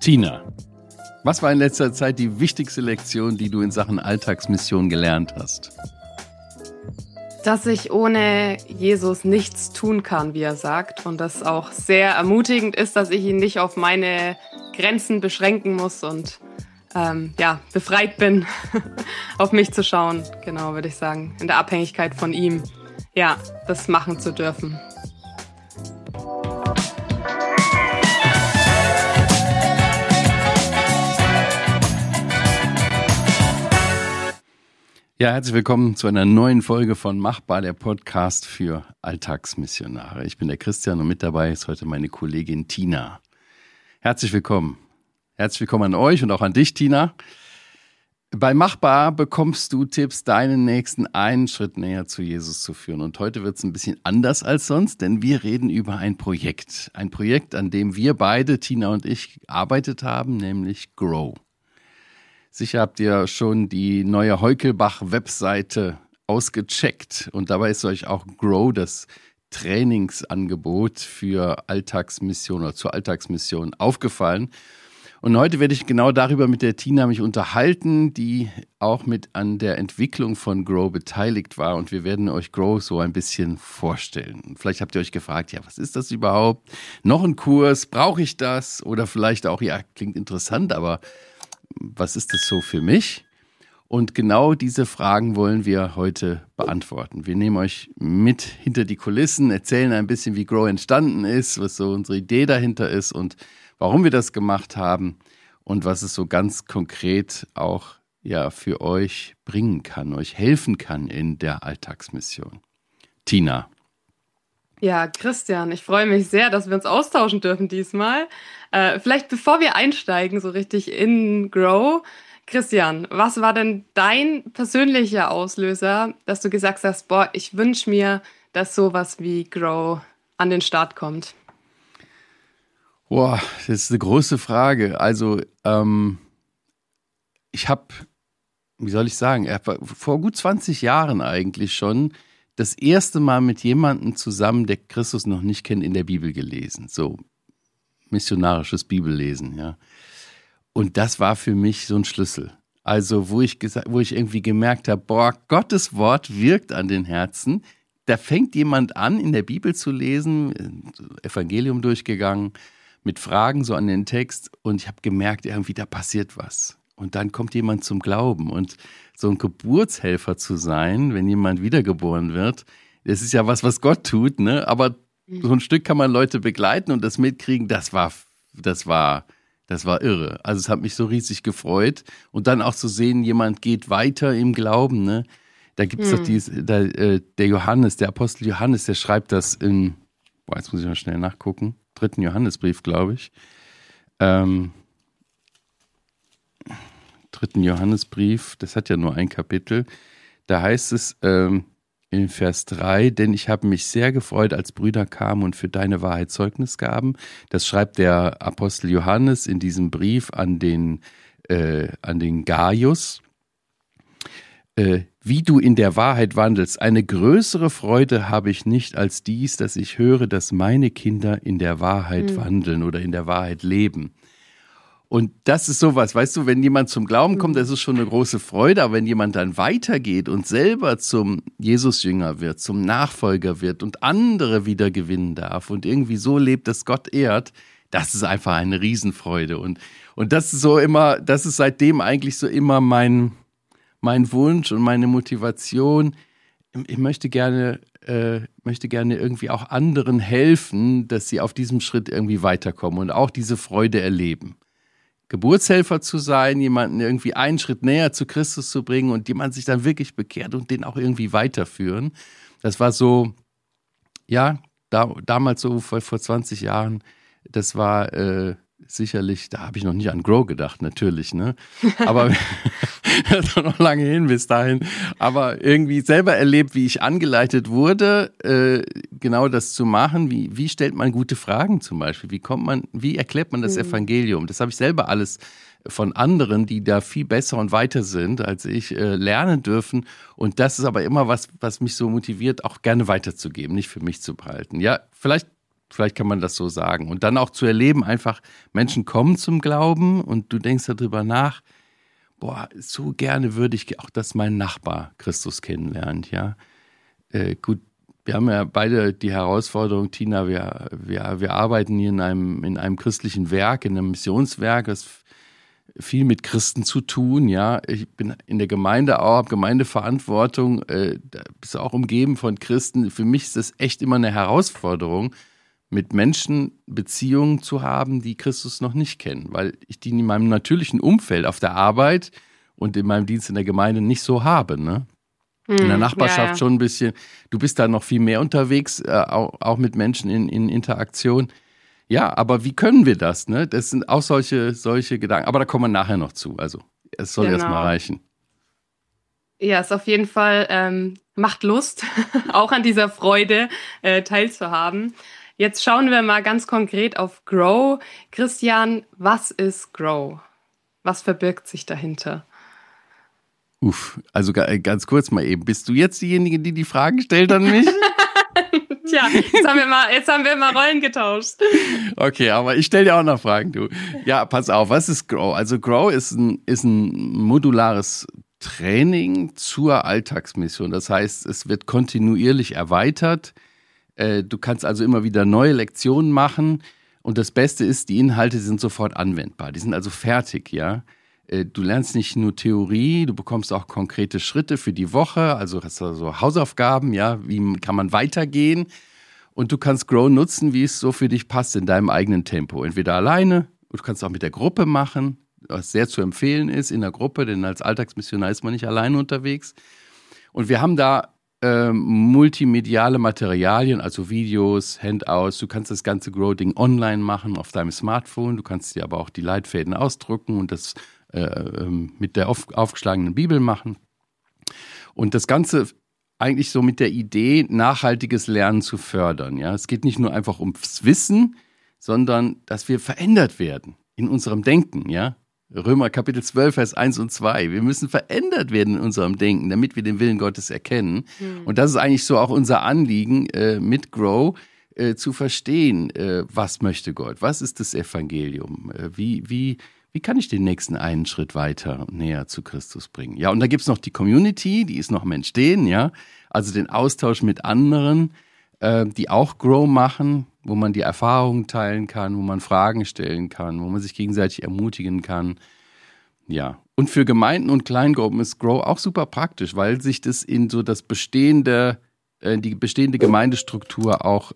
Tina, was war in letzter Zeit die wichtigste Lektion, die du in Sachen Alltagsmission gelernt hast? Dass ich ohne Jesus nichts tun kann, wie er sagt. Und das auch sehr ermutigend ist, dass ich ihn nicht auf meine Grenzen beschränken muss und befreit bin, auf mich zu schauen. Genau, würde ich sagen. In der Abhängigkeit von ihm, ja, das machen zu dürfen. Ja, herzlich willkommen zu einer neuen Folge von Machbar, der Podcast für Alltagsmissionare. Ich bin der Christian und mit dabei ist heute meine Kollegin Tina. Herzlich willkommen. Herzlich willkommen an euch und auch an dich, Tina. Bei Machbar bekommst du Tipps, deinen nächsten einen Schritt näher zu Jesus zu führen. Und heute wird es ein bisschen anders als sonst, denn wir reden über ein Projekt. Ein Projekt, an dem wir beide, Tina und ich, gearbeitet haben, nämlich Grow. Sicher habt ihr schon die neue Heukelbach-Webseite ausgecheckt und dabei ist euch auch Grow, das Trainingsangebot für Alltagsmission oder zur Alltagsmission aufgefallen. Und heute werde ich genau darüber mit der Tina mich unterhalten, die auch mit an der Entwicklung von Grow beteiligt war. Und wir werden euch Grow so ein bisschen vorstellen. Vielleicht habt ihr euch gefragt, ja, was ist das überhaupt? Noch ein Kurs? Brauche ich das? Oder vielleicht auch, ja, klingt interessant, aber was ist das so für mich? Und genau diese Fragen wollen wir heute beantworten. Wir nehmen euch mit hinter die Kulissen, erzählen ein bisschen, wie Grow entstanden ist, was so unsere Idee dahinter ist und warum wir das gemacht haben und was es so ganz konkret auch ja für euch bringen kann, euch helfen kann in der Alltagsmission. Tina. Ja, Christian, ich freue mich sehr, dass wir uns austauschen dürfen diesmal. Vielleicht bevor wir einsteigen, so richtig in Grow. Christian, was war denn dein persönlicher Auslöser, dass du gesagt hast, boah, ich wünsche mir, dass sowas wie Grow an den Start kommt? Boah, das ist eine große Frage. Also, ich habe, wie soll ich sagen, vor gut 20 Jahren eigentlich schon das erste Mal mit jemandem zusammen, der Christus noch nicht kennt, in der Bibel gelesen. So missionarisches Bibellesen, ja. Und das war für mich so ein Schlüssel. Also, wo ich irgendwie gemerkt habe, boah, Gottes Wort wirkt an den Herzen. Da fängt jemand an, in der Bibel zu lesen, Evangelium durchgegangen, mit Fragen so an den Text. Und ich habe gemerkt, irgendwie da passiert was. Und dann kommt jemand zum Glauben. Und so ein Geburtshelfer zu sein, wenn jemand wiedergeboren wird, das ist ja was Gott tut, ne? Aber so ein Stück kann man Leute begleiten und das mitkriegen, das war irre. Also es hat mich so riesig gefreut. Und dann auch zu sehen, jemand geht weiter im Glauben, ne? Da gibt es doch der Johannes, der Apostel Johannes, der schreibt das jetzt muss ich mal schnell nachgucken, 3. Johannesbrief, glaube ich. 3. Johannesbrief, das hat ja nur ein Kapitel. Da heißt es in Vers 3, denn ich habe mich sehr gefreut, als Brüder kamen und für deine Wahrheit Zeugnis gaben. Das schreibt der Apostel Johannes in diesem Brief an den Gaius. Wie du in der Wahrheit wandelst, eine größere Freude habe ich nicht als dies, dass ich höre, dass meine Kinder in der Wahrheit wandeln oder in der Wahrheit leben. Und das ist sowas, weißt du, wenn jemand zum Glauben kommt, das ist schon eine große Freude, aber wenn jemand dann weitergeht und selber zum Jesusjünger wird, zum Nachfolger wird und andere wieder gewinnen darf und irgendwie so lebt, dass Gott ehrt, das ist einfach eine Riesenfreude. Und das ist so immer, das ist seitdem eigentlich so immer mein Wunsch und meine Motivation. Ich möchte gerne irgendwie auch anderen helfen, dass sie auf diesem Schritt irgendwie weiterkommen und auch diese Freude erleben. Geburtshelfer zu sein, jemanden irgendwie einen Schritt näher zu Christus zu bringen und jemand sich dann wirklich bekehrt und den auch irgendwie weiterführen. Das war so, ja, damals so vor 20 Jahren, das war sicherlich, da habe ich noch nicht an Grow gedacht, natürlich, ne? Aber das ist noch lange hin bis dahin. Aber irgendwie selber erlebt, wie ich angeleitet wurde, genau das zu machen. Wie stellt man gute Fragen zum Beispiel? Wie erklärt man das Evangelium? Das habe ich selber alles von anderen, die da viel besser und weiter sind als ich, lernen dürfen. Und das ist aber immer was mich so motiviert, auch gerne weiterzugeben, nicht für mich zu behalten. Ja, vielleicht Vielleicht kann man das so sagen. Und dann auch zu erleben, einfach Menschen kommen zum Glauben und du denkst darüber nach, boah, so gerne würde ich auch, dass mein Nachbar Christus kennenlernt, ja. Gut, wir haben ja beide die Herausforderung, Tina, wir arbeiten hier in einem christlichen Werk, in einem Missionswerk, das viel mit Christen zu tun, ja. Ich bin in der Gemeinde auch, habe Gemeindeverantwortung, da bist du auch umgeben von Christen. Für mich ist das echt immer eine Herausforderung, mit Menschen Beziehungen zu haben, die Christus noch nicht kennen, weil ich die in meinem natürlichen Umfeld auf der Arbeit und in meinem Dienst in der Gemeinde nicht so habe, ne? In der Nachbarschaft schon ein bisschen, du bist da noch viel mehr unterwegs, auch mit Menschen in Interaktion. Ja, aber wie können wir das, ne? Das sind auch solche Gedanken, aber da kommen wir nachher noch zu, also es soll erstmal reichen. Ja, es auf jeden Fall macht Lust, auch an dieser Freude teilzuhaben. Jetzt schauen wir mal ganz konkret auf Grow. Christian, was ist Grow? Was verbirgt sich dahinter? Also ganz kurz mal eben, bist du jetzt diejenige, die Fragen stellt an mich? Tja, jetzt haben wir mal Rollen getauscht. Okay, aber ich stelle dir auch noch Fragen, du. Ja, pass auf, was ist Grow? Also Grow ist ein modulares Training zur Alltagsmission. Das heißt, es wird kontinuierlich erweitert. Du kannst also immer wieder neue Lektionen machen. Und das Beste ist, die Inhalte sind sofort anwendbar. Die sind also fertig, ja. Du lernst nicht nur Theorie, du bekommst auch konkrete Schritte für die Woche, also hast du so Hausaufgaben, ja, wie kann man weitergehen, und du kannst Grow nutzen, wie es so für dich passt, in deinem eigenen Tempo. Entweder alleine, du kannst auch mit der Gruppe machen, was sehr zu empfehlen ist in der Gruppe, denn als Alltagsmissionar ist man nicht alleine unterwegs. Und wir haben da multimediale Materialien, also Videos, Handouts. Du kannst das ganze Grow-Ding online machen auf deinem Smartphone. Du kannst dir aber auch die Leitfäden ausdrucken und das mit der aufgeschlagenen Bibel machen. Und das Ganze eigentlich so mit der Idee, nachhaltiges Lernen zu fördern. Ja? Es geht nicht nur einfach ums Wissen, sondern dass wir verändert werden in unserem Denken. Ja? Römer Kapitel 12, Vers 1 und 2. Wir müssen verändert werden in unserem Denken, damit wir den Willen Gottes erkennen. Und das ist eigentlich so auch unser Anliegen mit Grow, zu verstehen, was möchte Gott, was ist das Evangelium, wie kann ich den nächsten einen Schritt weiter näher zu Christus bringen. Ja, und da gibt's noch die Community, die ist noch am Entstehen, ja, also den Austausch mit anderen, die auch Grow machen, wo man die Erfahrungen teilen kann, wo man Fragen stellen kann, wo man sich gegenseitig ermutigen kann. Ja, und für Gemeinden und Kleingruppen ist Grow auch super praktisch, weil sich das in so die bestehende Gemeindestruktur auch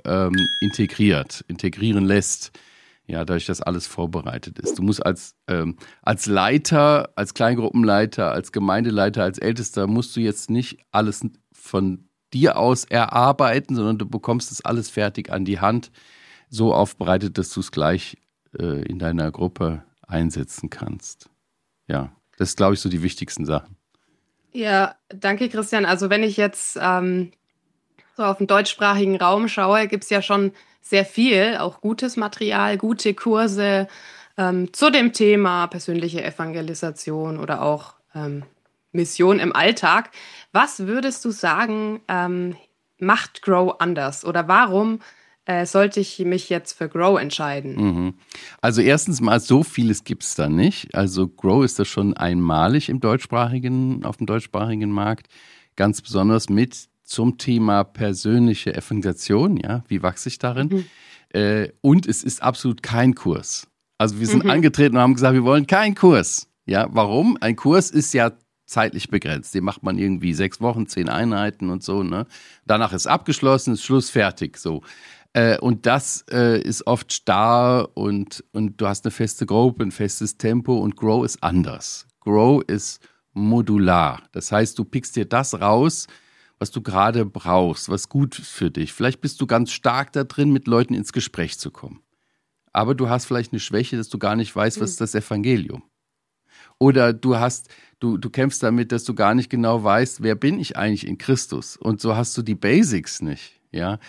integrieren lässt. Ja, dadurch, dass alles vorbereitet ist. Du musst als Leiter, als Kleingruppenleiter, als Gemeindeleiter, als Ältester musst du jetzt nicht alles von dir aus erarbeiten, sondern du bekommst das alles fertig an die Hand, so aufbereitet, dass du es gleich in deiner Gruppe einsetzen kannst. Ja, das ist, glaube ich, so die wichtigsten Sachen. Ja, danke, Christian. Also wenn ich jetzt so auf den deutschsprachigen Raum schaue, gibt es ja schon sehr viel, auch gutes Material, gute Kurse zu dem Thema persönliche Evangelisation oder auch Mission im Alltag. Was würdest du sagen, macht Grow anders? Oder warum sollte ich mich jetzt für Grow entscheiden? Also erstens mal, so vieles gibt es da nicht. Also Grow ist das schon einmalig auf dem deutschsprachigen Markt. Ganz besonders zum Thema persönliche Evangelisation, ja, wie wachse ich darin? Und es ist absolut kein Kurs. Also wir sind angetreten und haben gesagt, wir wollen keinen Kurs. Ja, warum? Ein Kurs ist ja zeitlich begrenzt. Den macht man irgendwie 6 Wochen, 10 Einheiten und so, ne? Danach ist abgeschlossen, ist Schluss, fertig, so. Und das ist oft starr und du hast eine feste Gruppe, ein festes Tempo, und Grow ist anders. Grow ist modular. Das heißt, du pickst dir das raus, was du gerade brauchst, was gut ist für dich. Vielleicht bist du ganz stark da drin, mit Leuten ins Gespräch zu kommen. Aber du hast vielleicht eine Schwäche, dass du gar nicht weißt, was ist das Evangelium. Oder du kämpfst damit, dass du gar nicht genau weißt, wer bin ich eigentlich in Christus. Und so hast du die Basics nicht, ja.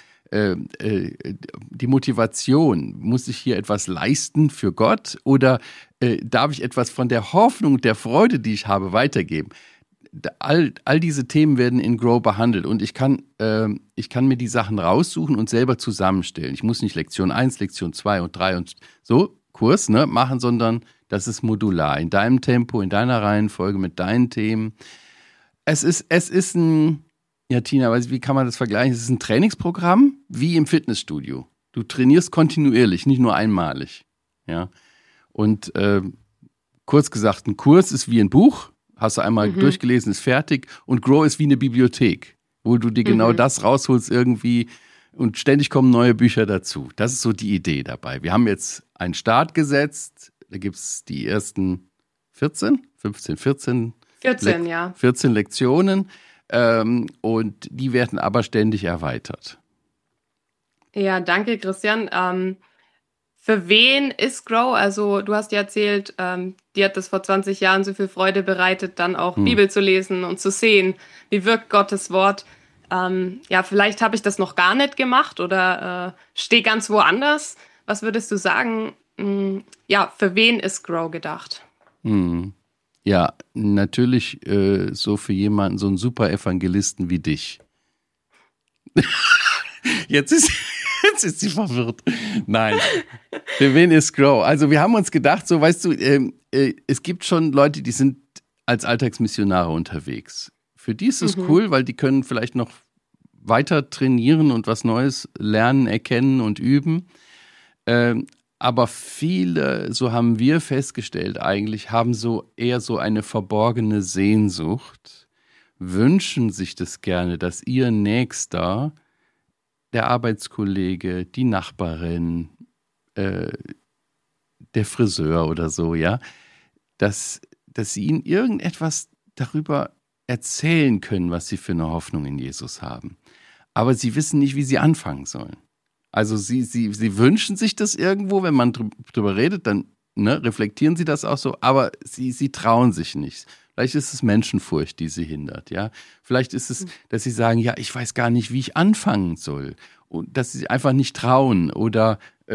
Die Motivation, muss ich hier etwas leisten für Gott, oder darf ich etwas von der Hoffnung, der Freude, die ich habe, weitergeben? all diese Themen werden in Grow behandelt und ich kann mir die Sachen raussuchen und selber zusammenstellen. Ich muss nicht Lektion 1, Lektion 2 und 3 und so Kurs machen, sondern das ist modular, in deinem Tempo, in deiner Reihenfolge, mit deinen Themen. Es ist ein, ja Tina, wie kann man das vergleichen? Es ist ein Trainingsprogramm wie im Fitnessstudio. Du trainierst kontinuierlich, nicht nur einmalig. Ja? Und kurz gesagt, ein Kurs ist wie ein Buch, hast du einmal durchgelesen, ist fertig. Und Grow ist wie eine Bibliothek, wo du dir genau das rausholst irgendwie und ständig kommen neue Bücher dazu. Das ist so die Idee dabei. Wir haben jetzt einen Start gesetzt, da gibt es die ersten 14 Lektionen und die werden aber ständig erweitert. Ja, danke Christian. Für wen ist Grow? Also du hast ja erzählt, dir hat das vor 20 Jahren so viel Freude bereitet, dann auch Bibel zu lesen und zu sehen, wie wirkt Gottes Wort. Ja, vielleicht habe ich das noch gar nicht gemacht oder stehe ganz woanders. Was würdest du sagen? Ja, für wen ist Grow gedacht? Ja, natürlich so für jemanden, so einen super Evangelisten wie dich. Jetzt ist sie verwirrt. Nein, für wen ist Grow? Also wir haben uns gedacht, so weißt du, es gibt schon Leute, die sind als Alltagsmissionare unterwegs. Für die ist es cool, weil die können vielleicht noch weiter trainieren und was Neues lernen, erkennen und üben. Aber viele, so haben wir festgestellt eigentlich, haben so eher so eine verborgene Sehnsucht, wünschen sich das gerne, dass ihr Nächster, der Arbeitskollege, die Nachbarin, der Friseur oder so, ja, dass sie ihnen irgendetwas darüber erzählen können, was sie für eine Hoffnung in Jesus haben. Aber sie wissen nicht, wie sie anfangen sollen. Also sie wünschen sich das irgendwo, wenn man drüber redet, dann reflektieren sie das auch so, aber sie trauen sich nicht. Vielleicht ist es Menschenfurcht, die sie hindert, ja. Vielleicht ist es, dass sie sagen, ja, ich weiß gar nicht, wie ich anfangen soll. Und dass sie einfach nicht trauen oder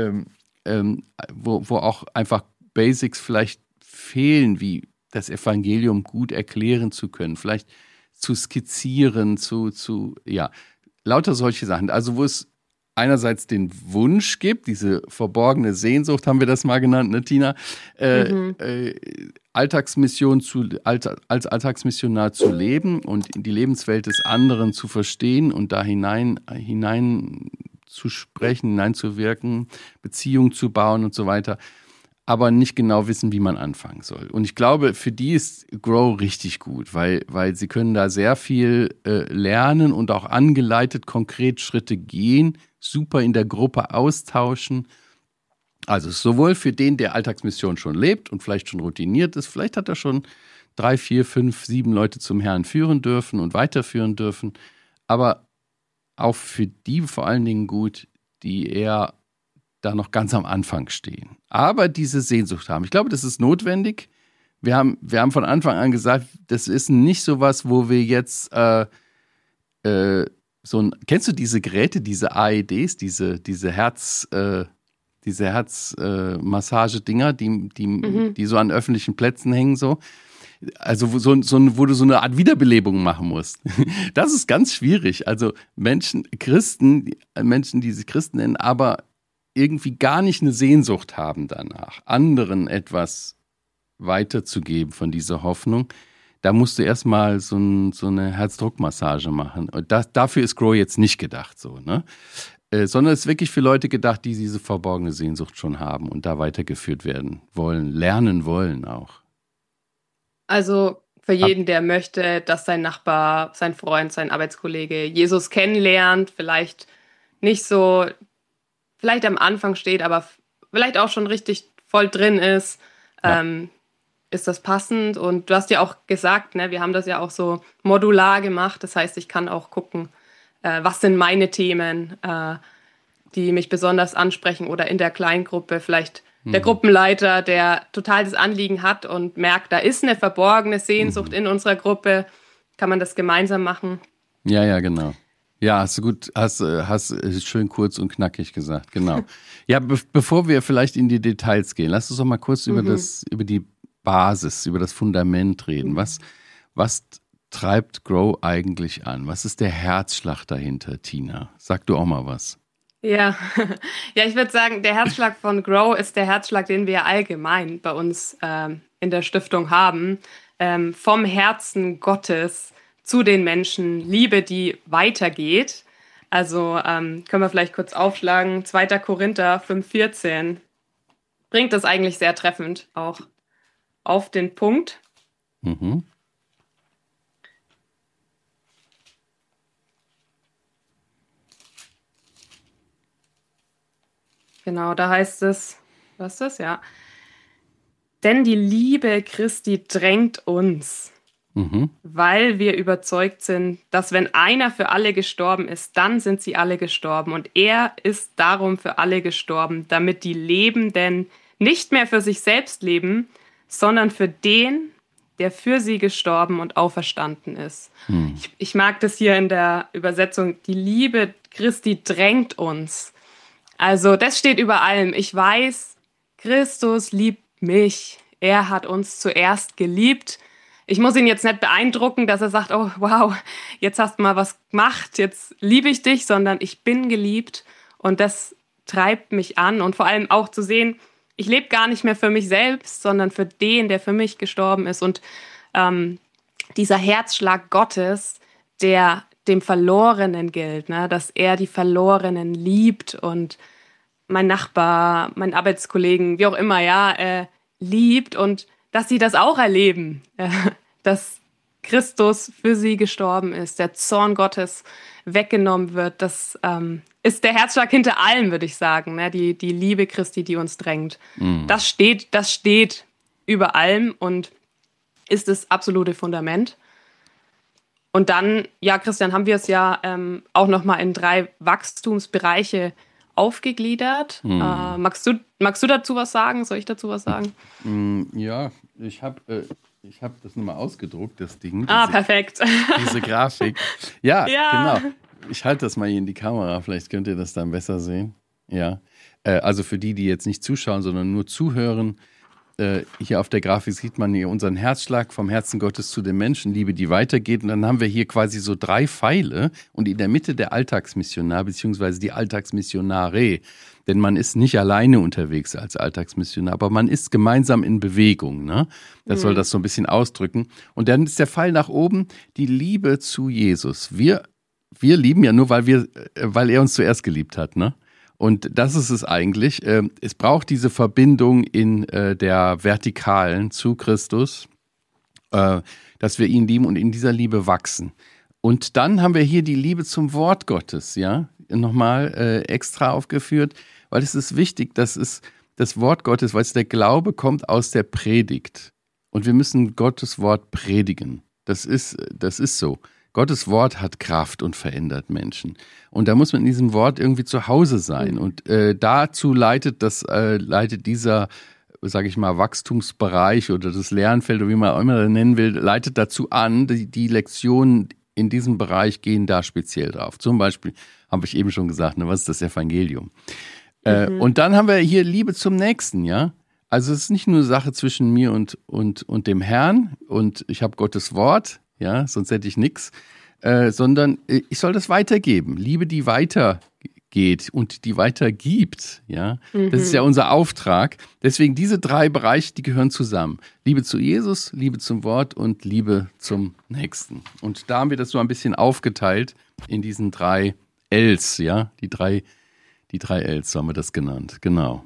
wo auch einfach Basics vielleicht fehlen, wie das Evangelium gut erklären zu können, vielleicht zu skizzieren, ja, lauter solche Sachen. Also wo es einerseits den Wunsch gibt, diese verborgene Sehnsucht, haben wir das mal genannt, ne, Tina? Alltagsmission als Alltagsmissionar zu leben und die Lebenswelt des anderen zu verstehen und da hinein zu sprechen, hineinzuwirken, Beziehungen zu bauen und so weiter, aber nicht genau wissen, wie man anfangen soll. Und ich glaube, für die ist Grow richtig gut, weil sie können da sehr viel lernen und auch angeleitet konkret Schritte gehen, super in der Gruppe austauschen. Also sowohl für den, der Alltagsmission schon lebt und vielleicht schon routiniert ist, vielleicht hat er schon 3, 4, 5, 7 Leute zum Herrn führen dürfen und weiterführen dürfen, aber auch für die vor allen Dingen gut, die eher da noch ganz am Anfang stehen, aber diese Sehnsucht haben. Ich glaube, das ist notwendig. Wir haben von Anfang an gesagt, das ist nicht sowas, wo wir jetzt kennst du diese Geräte, diese AEDs, diese Herzmassagedinger, die so an öffentlichen Plätzen hängen, so. Also wo du so eine Art Wiederbelebung machen musst. Das ist ganz schwierig. Also Menschen, die sich Christen nennen, aber irgendwie gar nicht eine Sehnsucht haben danach, anderen etwas weiterzugeben von dieser Hoffnung. Da musst du erstmal so eine Herzdruckmassage machen. Und dafür ist Grow jetzt nicht gedacht, so, ne? Sondern es ist wirklich für Leute gedacht, die diese verborgene Sehnsucht schon haben und da weitergeführt werden wollen, lernen wollen auch. Also für jeden, der möchte, dass sein Nachbar, sein Freund, sein Arbeitskollege Jesus kennenlernt, vielleicht nicht so, vielleicht am Anfang steht, aber vielleicht auch schon richtig voll drin ist, ist das passend. Und du hast ja auch gesagt, ne, wir haben das ja auch so modular gemacht. Das heißt, ich kann auch gucken, was sind meine Themen, die mich besonders ansprechen oder in der Kleingruppe vielleicht der Gruppenleiter, der total das Anliegen hat und merkt, da ist eine verborgene Sehnsucht in unserer Gruppe, kann man das gemeinsam machen. Ja, genau. Ja, hast schön kurz und knackig gesagt, genau. Ja, bevor wir vielleicht in die Details gehen, lass uns doch mal kurz über die Basis, über das Fundament reden. Was treibt Grow eigentlich an? Was ist der Herzschlag dahinter, Tina? Sag du auch mal was. Ja, ja, ich würde sagen, der Herzschlag von Grow ist der Herzschlag, den wir allgemein bei uns in der Stiftung haben. Vom Herzen Gottes zu den Menschen, Liebe, die weitergeht. Also können wir vielleicht kurz aufschlagen. 2. Korinther 5,14 bringt das eigentlich sehr treffend auch auf den Punkt. Mhm. Genau, da heißt es, was ist das? Ja. Denn die Liebe Christi drängt uns, weil wir überzeugt sind, dass wenn einer für alle gestorben ist, dann sind sie alle gestorben. Und er ist darum für alle gestorben, damit die Lebenden nicht mehr für sich selbst leben, sondern für den, der für sie gestorben und auferstanden ist. Ich mag das hier in der Übersetzung, die Liebe Christi drängt uns. Also das steht über allem. Ich weiß, Christus liebt mich. Er hat uns zuerst geliebt. Ich muss ihn jetzt nicht beeindrucken, dass er sagt, oh wow, jetzt hast du mal was gemacht, jetzt liebe ich dich, sondern ich bin geliebt und das treibt mich an. Und vor allem auch zu sehen, ich lebe gar nicht mehr für mich selbst, sondern für den, der für mich gestorben ist. Und dieser Herzschlag Gottes, der dem Verlorenen gilt, ne? Dass er die Verlorenen liebt und mein Nachbar, mein Arbeitskollegen, wie auch immer, ja, liebt und dass sie das auch erleben, dass Christus für sie gestorben ist, der Zorn Gottes weggenommen wird. Das ist der Herzschlag hinter allem, würde ich sagen, ne? Die Liebe Christi, die uns drängt. Das steht über allem und ist das absolute Fundament. Und dann, ja, Christian, haben wir es ja auch nochmal in 3 Wachstumsbereiche aufgegliedert. Magst du dazu was sagen? Soll ich dazu was sagen? Ja, ich hab das nochmal ausgedruckt, das Ding. Perfekt. Diese Grafik. Ja, Ja. genau. Ich halte das mal hier in die Kamera, vielleicht könnt ihr das dann besser sehen. Ja, also für die jetzt nicht zuschauen, sondern nur zuhören. Hier auf der Grafik sieht man hier unseren Herzschlag vom Herzen Gottes zu den Menschen, Liebe, die weitergeht. Und dann haben wir hier quasi so 3 Pfeile und in der Mitte der Alltagsmissionar beziehungsweise die Alltagsmissionare. Denn man ist nicht alleine unterwegs als Alltagsmissionar, aber man ist gemeinsam in Bewegung. Ne? Das soll das so ein bisschen ausdrücken. Und dann ist der Pfeil nach oben die Liebe zu Jesus. Wir lieben ja nur, weil er uns zuerst geliebt hat, ne? Und das ist es eigentlich. Es braucht diese Verbindung in der Vertikalen zu Christus, dass wir ihn lieben und in dieser Liebe wachsen. Und dann haben wir hier die Liebe zum Wort Gottes, ja, nochmal extra aufgeführt, weil es ist wichtig, dass es das Wort Gottes, weil es der Glaube kommt aus der Predigt. Und wir müssen Gottes Wort predigen. Das ist so. Gottes Wort hat Kraft und verändert Menschen. Und da muss man in diesem Wort irgendwie zu Hause sein. Und dazu leitet dieser, sage ich mal, Wachstumsbereich oder das Lernfeld oder wie man auch immer nennen will, leitet dazu an, die Lektionen in diesem Bereich gehen da speziell drauf. Zum Beispiel habe ich eben schon gesagt, ne, was ist das Evangelium? Und dann haben wir hier Liebe zum Nächsten, ja. Also es ist nicht nur eine Sache zwischen mir und dem Herrn und ich habe Gottes Wort, ja, sonst hätte ich nichts, sondern ich soll das weitergeben. Liebe, die weitergeht und die weitergibt, ja. Das ist ja unser Auftrag. Deswegen diese 3 Bereiche, die gehören zusammen. Liebe zu Jesus, Liebe zum Wort und Liebe zum Nächsten. Und da haben wir das so ein bisschen aufgeteilt in diesen 3 Ls, ja. Die drei Ls, so haben wir das genannt, genau.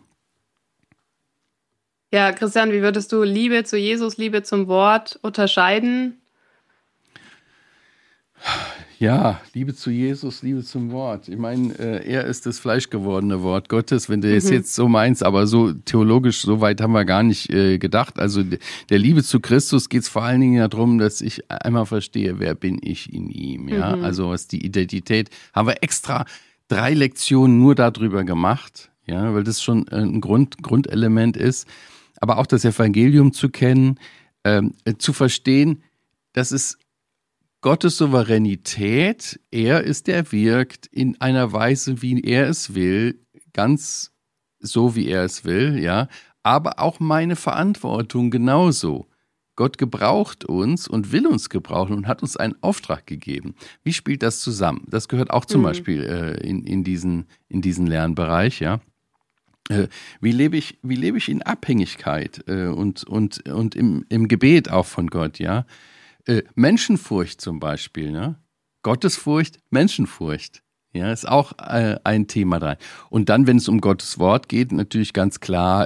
Ja, Christian, wie würdest du Liebe zu Jesus, Liebe zum Wort unterscheiden? Ja, Liebe zu Jesus, Liebe zum Wort. Ich meine, er ist das fleischgewordene Wort Gottes, wenn du es jetzt so meinst, aber so theologisch, so weit haben wir gar nicht gedacht. Also der Liebe zu Christus geht es vor allen Dingen darum, dass ich einmal verstehe, wer bin ich in ihm. Ja? Also was die Identität, haben wir extra 3 Lektionen nur darüber gemacht, ja, weil das schon ein Grundelement ist. Aber auch das Evangelium zu kennen, zu verstehen, dass es Gottes Souveränität, er ist, der wirkt in einer Weise, wie er es will, ganz so, wie er es will, ja, aber auch meine Verantwortung genauso. Gott gebraucht uns und will uns gebrauchen und hat uns einen Auftrag gegeben. Wie spielt das zusammen? Das gehört auch zum Beispiel in diesen Lernbereich, ja. Wie lebe ich in Abhängigkeit und im Gebet auch von Gott, ja? Menschenfurcht zum Beispiel, ne? Gottesfurcht, Menschenfurcht, ja, ist auch ein Thema da. Und dann, wenn es um Gottes Wort geht, natürlich ganz klar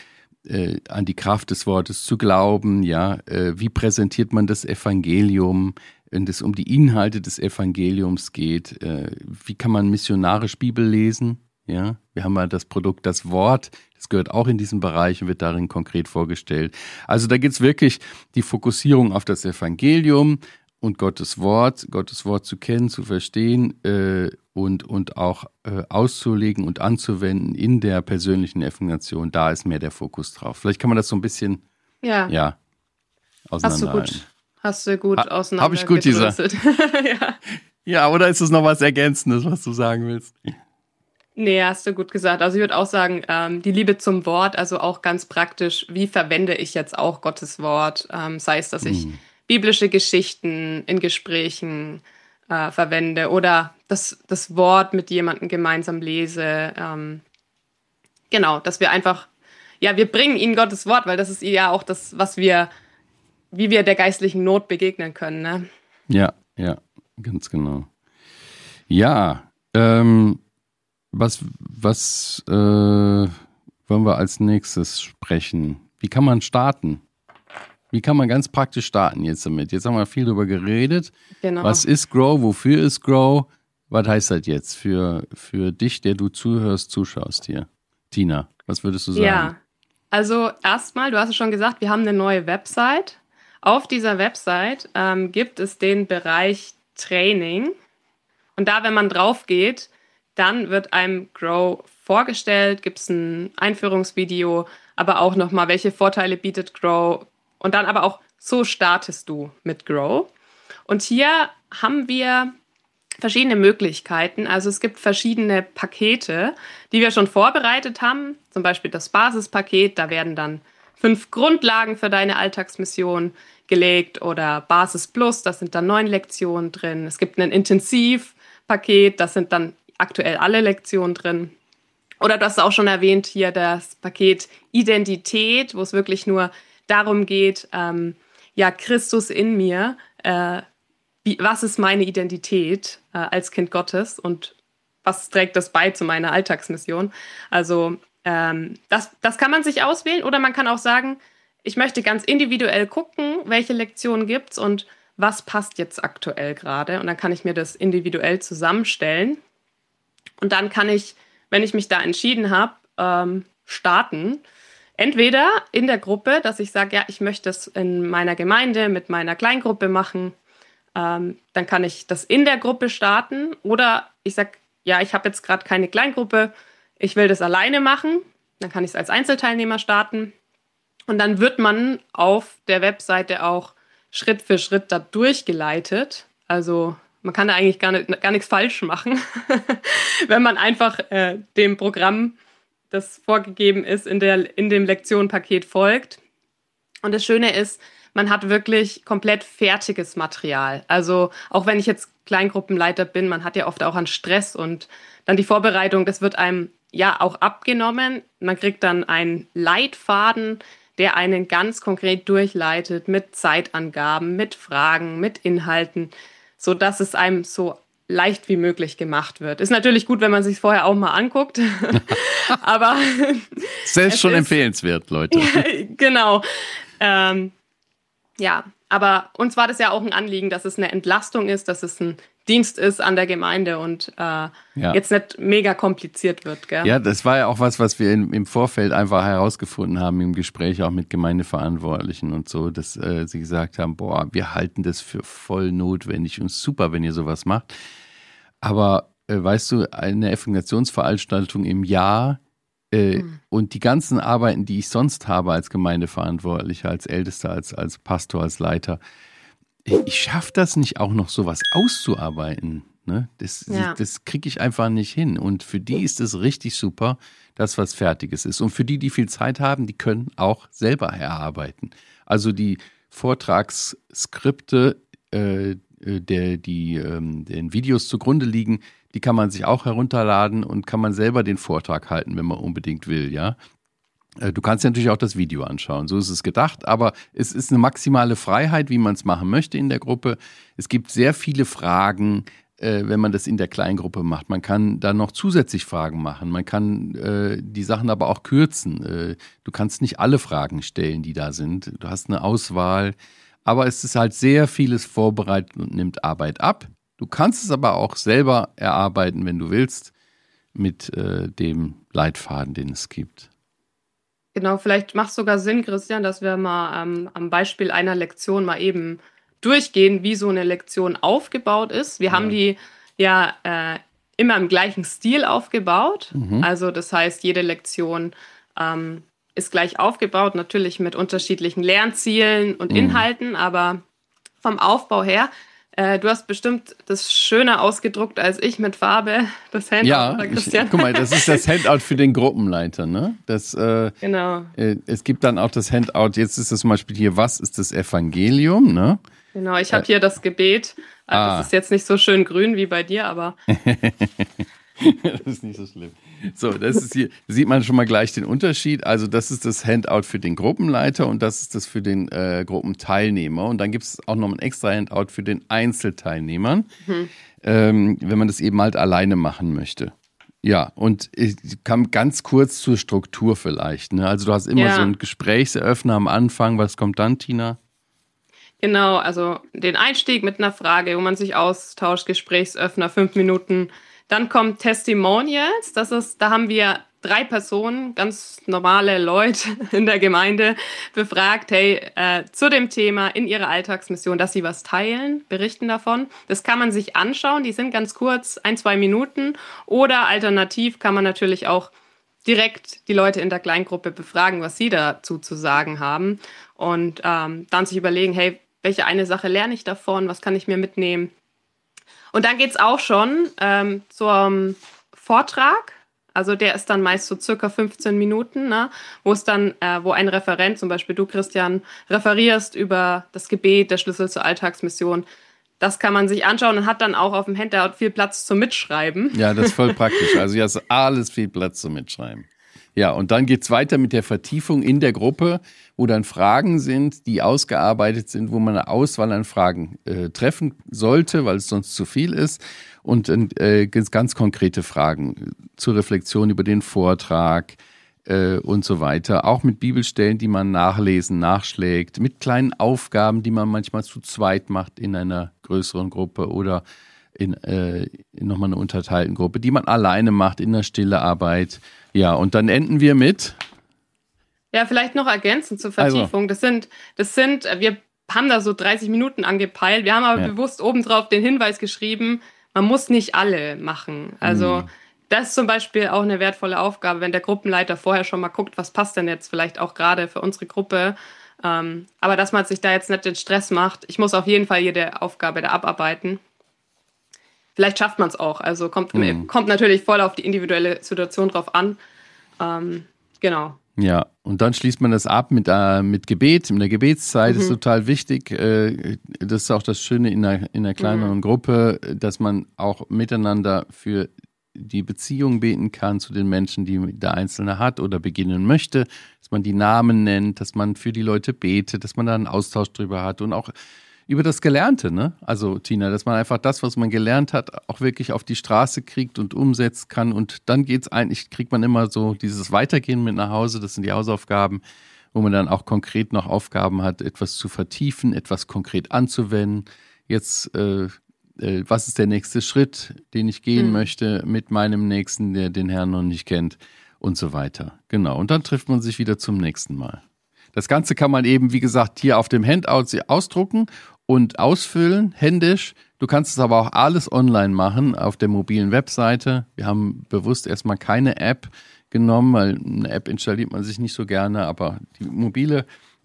an die Kraft des Wortes zu glauben, ja, wie präsentiert man das Evangelium, wenn es um die Inhalte des Evangeliums geht, wie kann man missionarisch Bibel lesen, ja, wir haben ja das Produkt, das Wort, das gehört auch in diesen Bereich und wird darin konkret vorgestellt. Also da geht es wirklich die Fokussierung auf das Evangelium und Gottes Wort zu kennen, zu verstehen und auch auszulegen und anzuwenden in der persönlichen Evangelisation. Da ist mehr der Fokus drauf. Vielleicht kann man das so ein bisschen auseinanderhalten. Hast du gut auseinander. Habe ich gut gesagt. Ja, oder ist es noch was Ergänzendes, was du sagen willst? Nee, hast du gut gesagt. Also ich würde auch sagen, die Liebe zum Wort, also auch ganz praktisch, wie verwende ich jetzt auch Gottes Wort? Sei es, dass ich biblische Geschichten in Gesprächen verwende oder das Wort mit jemandem gemeinsam lese. Genau, dass wir einfach, wir bringen ihnen Gottes Wort, weil das ist ja auch das, wie wir der geistlichen Not begegnen können. Ne? Ja, ganz genau. Ja, was wollen wir als nächstes sprechen? Wie kann man starten? Wie kann man ganz praktisch starten jetzt damit? Jetzt haben wir viel darüber geredet. Genau. Was ist Grow? Wofür ist Grow? Was heißt das jetzt für dich, der du zuschaust hier? Tina, was würdest du sagen? Ja, also erstmal, du hast es schon gesagt, wir haben eine neue Website. Auf dieser Website gibt es den Bereich Training. Und da, wenn man drauf geht, dann wird einem Grow vorgestellt, gibt es ein Einführungsvideo, aber auch nochmal, welche Vorteile bietet Grow und dann aber auch, so startest du mit Grow. Und hier haben wir verschiedene Möglichkeiten. Also es gibt verschiedene Pakete, die wir schon vorbereitet haben, zum Beispiel das Basispaket, da werden dann 5 Grundlagen für deine Alltagsmission gelegt oder Basis Plus, da sind dann 9 Lektionen drin. Es gibt ein Intensivpaket, das sind dann aktuell alle Lektionen drin. Oder du hast auch schon erwähnt, hier das Paket Identität, wo es wirklich nur darum geht, Christus in mir, was ist meine Identität als Kind Gottes und was trägt das bei zu meiner Alltagsmission? Also das kann man sich auswählen oder man kann auch sagen, ich möchte ganz individuell gucken, welche Lektionen gibt es und was passt jetzt aktuell gerade. Und dann kann ich mir das individuell zusammenstellen. Und dann kann ich, wenn ich mich da entschieden habe, starten. Entweder in der Gruppe, dass ich sage, ja, ich möchte es in meiner Gemeinde mit meiner Kleingruppe machen. Dann kann ich das in der Gruppe starten. Oder ich sage, ja, ich habe jetzt gerade keine Kleingruppe, ich will das alleine machen. Dann kann ich es als Einzelteilnehmer starten. Und dann wird man auf der Webseite auch Schritt für Schritt da durchgeleitet. Also man kann da eigentlich gar nichts falsch machen, wenn man einfach dem Programm, das vorgegeben ist, in dem Lektionenpaket folgt. Und das Schöne ist, man hat wirklich komplett fertiges Material. Also auch wenn ich jetzt Kleingruppenleiter bin, man hat ja oft auch an Stress und dann die Vorbereitung, das wird einem ja auch abgenommen. Man kriegt dann einen Leitfaden, der einen ganz konkret durchleitet mit Zeitangaben, mit Fragen, mit Inhalten, sodass es einem so leicht wie möglich gemacht wird. Ist natürlich gut, wenn man sich vorher auch mal anguckt, aber das ist schon empfehlenswert, Leute. Genau. Aber uns war das ja auch ein Anliegen, dass es eine Entlastung ist, dass es ein Dienst ist an der Gemeinde und jetzt nicht mega kompliziert wird. Gell? Ja, das war ja auch was wir im Vorfeld einfach herausgefunden haben, im Gespräch auch mit Gemeindeverantwortlichen und so, dass sie gesagt haben, wir halten das für voll notwendig und super, wenn ihr sowas macht. Aber weißt du, eine Evangelisationsveranstaltung im Jahr und die ganzen Arbeiten, die ich sonst habe als Gemeindeverantwortlicher, als Ältester, als Pastor, als Leiter, ich schaffe das nicht auch noch sowas auszuarbeiten. Ne? Das kriege ich einfach nicht hin. Und für die ist es richtig super, dass was Fertiges ist. Und für die viel Zeit haben, die können auch selber erarbeiten. Also die Vortragsskripte, den Videos zugrunde liegen, die kann man sich auch herunterladen und kann man selber den Vortrag halten, wenn man unbedingt will, ja. Du kannst ja natürlich auch das Video anschauen, so ist es gedacht, aber es ist eine maximale Freiheit, wie man es machen möchte in der Gruppe. Es gibt sehr viele Fragen, wenn man das in der Kleingruppe macht. Man kann da noch zusätzlich Fragen machen, man kann die Sachen aber auch kürzen. Du kannst nicht alle Fragen stellen, die da sind. Du hast eine Auswahl, aber es ist halt sehr vieles vorbereitet und nimmt Arbeit ab. Du kannst es aber auch selber erarbeiten, wenn du willst, mit dem Leitfaden, den es gibt. Genau, vielleicht macht es sogar Sinn, Christian, dass wir mal am Beispiel einer Lektion mal eben durchgehen, wie so eine Lektion aufgebaut ist. Wir haben die ja immer im gleichen Stil aufgebaut. Also das heißt, jede Lektion ist gleich aufgebaut, natürlich mit unterschiedlichen Lernzielen und Inhalten, aber vom Aufbau her. Du hast bestimmt das schöner ausgedruckt als ich mit Farbe, das Handout, ja, Christian. Guck mal, das ist das Handout für den Gruppenleiter, ne? Genau. Es gibt dann auch das Handout, jetzt ist das zum Beispiel hier, was ist das Evangelium, ne? Genau, ich habe hier das Gebet. Das ist jetzt nicht so schön grün wie bei dir, aber... Das ist nicht so schlimm. So, das ist hier, sieht man schon mal gleich den Unterschied. Also das ist das Handout für den Gruppenleiter und das ist das für den Gruppenteilnehmer. Und dann gibt es auch noch ein extra Handout für den Einzelteilnehmern, wenn man das eben halt alleine machen möchte. Ja, und ich kam ganz kurz zur Struktur vielleicht. Ne? Also du hast immer so einen Gesprächseröffner am Anfang. Was kommt dann, Tina? Genau, also den Einstieg mit einer Frage, wo man sich austauscht, Gesprächsöffner, 5 Minuten. Dann kommt Testimonials, da haben wir 3 Personen, ganz normale Leute in der Gemeinde, befragt, zu dem Thema in ihrer Alltagsmission, dass sie was teilen, berichten davon. Das kann man sich anschauen, die sind ganz kurz, 1-2 Minuten. Oder alternativ kann man natürlich auch direkt die Leute in der Kleingruppe befragen, was sie dazu zu sagen haben. Und dann sich überlegen, welche eine Sache lerne ich davon, was kann ich mir mitnehmen? Und dann geht's auch schon zum Vortrag. Also der ist dann meist so circa 15 Minuten, ne? Wo ein Referent, zum Beispiel du, Christian, referierst über das Gebet, der Schlüssel zur Alltagsmission. Das kann man sich anschauen und hat dann auch auf dem Handout viel Platz zum Mitschreiben. Ja, das ist voll praktisch. Also hier hast alles viel Platz zum Mitschreiben. Ja, und dann geht's weiter mit der Vertiefung in der Gruppe, wo dann Fragen sind, die ausgearbeitet sind, wo man eine Auswahl an Fragen treffen sollte, weil es sonst zu viel ist. Und ganz konkrete Fragen zur Reflexion über den Vortrag und so weiter. Auch mit Bibelstellen, die man nachschlägt, mit kleinen Aufgaben, die man manchmal zu zweit macht in einer größeren Gruppe oder in nochmal einer unterteilten Gruppe, die man alleine macht in der stille Arbeit. Ja, und dann enden wir mit... Ja, vielleicht noch ergänzend zur Vertiefung. Also. Wir haben da so 30 Minuten angepeilt. Wir haben aber bewusst obendrauf den Hinweis geschrieben, man muss nicht alle machen. Also das ist zum Beispiel auch eine wertvolle Aufgabe, wenn der Gruppenleiter vorher schon mal guckt, was passt denn jetzt vielleicht auch gerade für unsere Gruppe. Aber dass man sich da jetzt nicht den Stress macht. Ich muss auf jeden Fall jede Aufgabe da abarbeiten. Vielleicht schafft man es auch. Also kommt natürlich voll auf die individuelle Situation drauf an. Genau. Ja, und dann schließt man das ab mit Gebet. In der Gebetszeit ist total wichtig. Das ist auch das Schöne in einer kleineren Gruppe, dass man auch miteinander für die Beziehung beten kann zu den Menschen, die der Einzelne hat oder beginnen möchte. Dass man die Namen nennt, dass man für die Leute betet, dass man da einen Austausch drüber hat und auch über das Gelernte, ne? Also Tina, dass man einfach das, was man gelernt hat, auch wirklich auf die Straße kriegt und umsetzen kann. Und dann kriegt man immer so dieses Weitergehen mit nach Hause, das sind die Hausaufgaben, wo man dann auch konkret noch Aufgaben hat, etwas zu vertiefen, etwas konkret anzuwenden. Jetzt, was ist der nächste Schritt, den ich gehen möchte mit meinem Nächsten, der den Herrn noch nicht kennt und so weiter. Genau, und dann trifft man sich wieder zum nächsten Mal. Das Ganze kann man eben, wie gesagt, hier auf dem Handout ausdrucken und ausfüllen, händisch. Du kannst es aber auch alles online machen auf der mobilen Webseite. Wir haben bewusst erstmal keine App genommen, weil eine App installiert man sich nicht so gerne, aber die mobile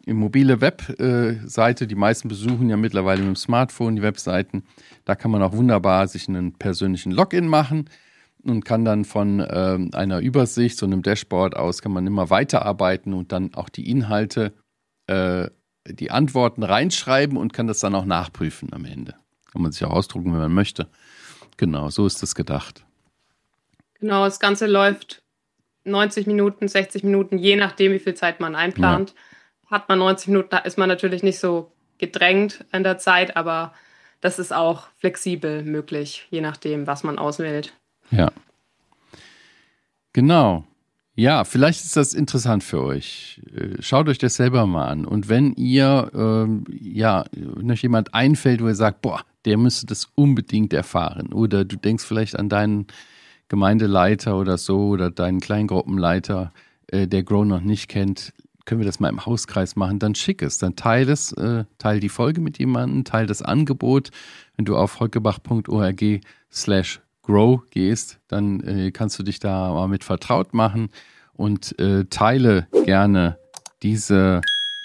Webseite, die meisten besuchen ja mittlerweile mit dem Smartphone die Webseiten. Da kann man auch wunderbar sich einen persönlichen Login machen und kann dann von einer Übersicht, so einem Dashboard aus, kann man immer weiterarbeiten und dann auch die Inhalte die Antworten reinschreiben und kann das dann auch nachprüfen am Ende. Kann man sich auch ausdrucken, wenn man möchte. Genau, so ist das gedacht. Genau, das Ganze läuft 90 Minuten, 60 Minuten, je nachdem, wie viel Zeit man einplant. Ja. Hat man 90 Minuten, da ist man natürlich nicht so gedrängt in der Zeit, aber das ist auch flexibel möglich, je nachdem, was man auswählt. Ja. Genau. Ja, vielleicht ist das interessant für euch. Schaut euch das selber mal an. Und wenn ihr, wenn euch jemand einfällt, wo ihr sagt, boah, der müsste das unbedingt erfahren. Oder du denkst vielleicht an deinen Gemeindeleiter oder so oder deinen Kleingruppenleiter, der Grow noch nicht kennt, können wir das mal im Hauskreis machen, dann schick es. Dann teil die Folge mit jemandem, teil das Angebot. Wenn du auf holgebach.org/grow gehst, dann kannst du dich da mal mit vertraut machen und teile gerne dieses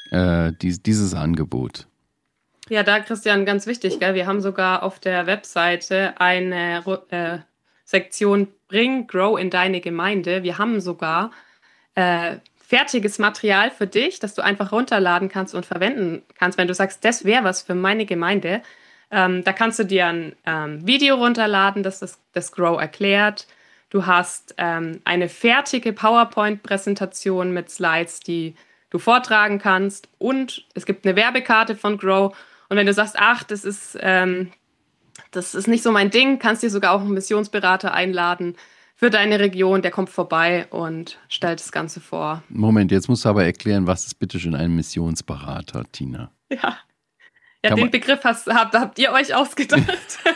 Angebot. Ja, da, Christian, ganz wichtig, gell? Wir haben sogar auf der Webseite eine Sektion Bring Grow in deine Gemeinde. Wir haben sogar fertiges Material für dich, das du einfach runterladen kannst und verwenden kannst, wenn du sagst, das wäre was für meine Gemeinde. Da kannst du dir ein Video runterladen, das Grow erklärt. Du hast eine fertige PowerPoint-Präsentation mit Slides, die du vortragen kannst. Und es gibt eine Werbekarte von Grow. Und wenn du sagst, ach, das ist nicht so mein Ding, kannst dir sogar auch einen Missionsberater einladen für deine Region. Der kommt vorbei und stellt das Ganze vor. Moment, jetzt musst du aber erklären, was ist bitte schon ein Missionsberater, Tina? Ja, den Begriff habt ihr euch ausgedacht.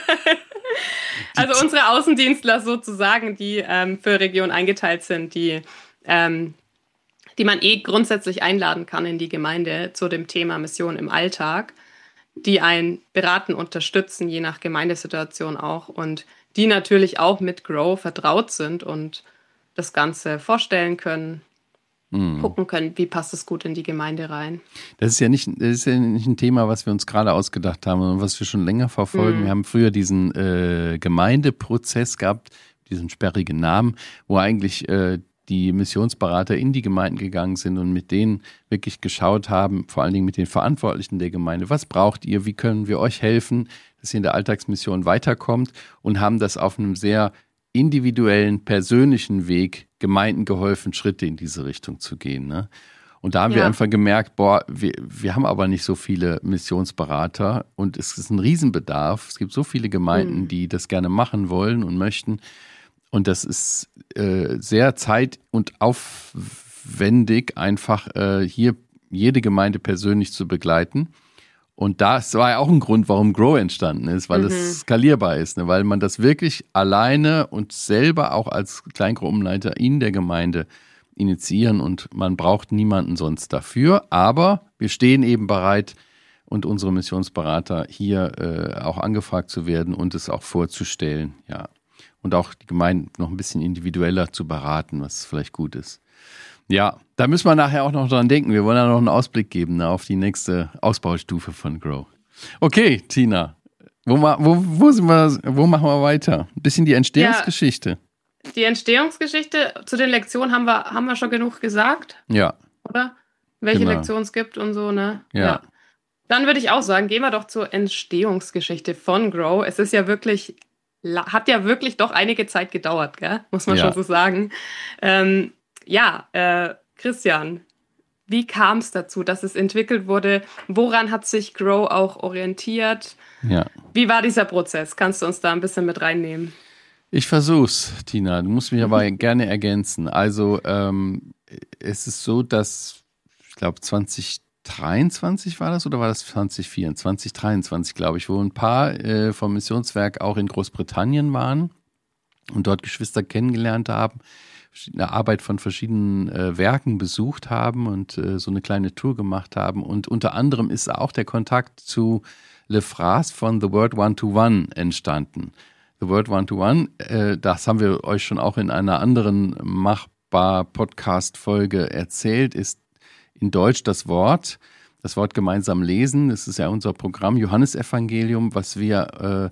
Also unsere Außendienstler sozusagen, die für Region eingeteilt sind, die man grundsätzlich einladen kann in die Gemeinde zu dem Thema Mission im Alltag, die einen beraten, unterstützen, je nach Gemeindesituation auch und die natürlich auch mit Grow vertraut sind und das Ganze vorstellen können, gucken können, wie passt es gut in die Gemeinde rein. Das ist ja nicht ein Thema, was wir uns gerade ausgedacht haben, sondern was wir schon länger verfolgen. Wir haben früher diesen Gemeindeprozess gehabt, diesen sperrigen Namen, wo eigentlich die Missionsberater in die Gemeinden gegangen sind und mit denen wirklich geschaut haben, vor allen Dingen mit den Verantwortlichen der Gemeinde, was braucht ihr, wie können wir euch helfen, dass ihr in der Alltagsmission weiterkommt und haben das auf einem sehr individuellen, persönlichen Weg Gemeinden geholfen, Schritte in diese Richtung zu gehen. Ne? Und da haben wir einfach gemerkt, wir haben aber nicht so viele Missionsberater und es ist ein Riesenbedarf. Es gibt so viele Gemeinden, die das gerne machen wollen und möchten. Und das ist sehr zeit- und aufwendig, einfach hier jede Gemeinde persönlich zu begleiten. Und das war ja auch ein Grund, warum Grow entstanden ist, weil es skalierbar ist, ne? Weil man das wirklich alleine und selber auch als Kleingruppenleiter in der Gemeinde initiieren und man braucht niemanden sonst dafür. Aber wir stehen eben bereit und unsere Missionsberater hier auch angefragt zu werden und es auch vorzustellen, ja. Und auch die Gemeinde noch ein bisschen individueller zu beraten, was vielleicht gut ist. Ja, da müssen wir nachher auch noch dran denken. Wir wollen ja noch einen Ausblick geben, ne, auf die nächste Ausbaustufe von Grow. Okay, Tina, wo machen wir weiter? Ein bisschen die Entstehungsgeschichte. Ja, die Entstehungsgeschichte, zu den Lektionen haben wir schon genug gesagt. Ja. Oder? Welche Lektionen es gibt und so, ne? Ja. Dann würde ich auch sagen, gehen wir doch zur Entstehungsgeschichte von Grow. Es ist ja wirklich, hat ja wirklich doch einige Zeit gedauert, gell? Muss man schon so sagen. Christian, wie kam es dazu, dass es entwickelt wurde? Woran hat sich Grow auch orientiert? Ja. Wie war dieser Prozess? Kannst du uns da ein bisschen mit reinnehmen? Ich versuch's, Tina. Du musst mich aber gerne ergänzen. Also es ist so, dass, ich glaube 2023 war das oder war das 2024? 2023, glaube ich, wo ein paar vom Missionswerk auch in Großbritannien waren und dort Geschwister kennengelernt haben, eine Arbeit von verschiedenen Werken besucht haben und so eine kleine Tour gemacht haben. Und unter anderem ist auch der Kontakt zu Le Fraß von The Word One-to-One entstanden. The Word One-to-One, das haben wir euch schon auch in einer anderen Machbar-Podcast-Folge erzählt, ist in Deutsch das Wort gemeinsam lesen. Das ist ja unser Programm Johannesevangelium, was wir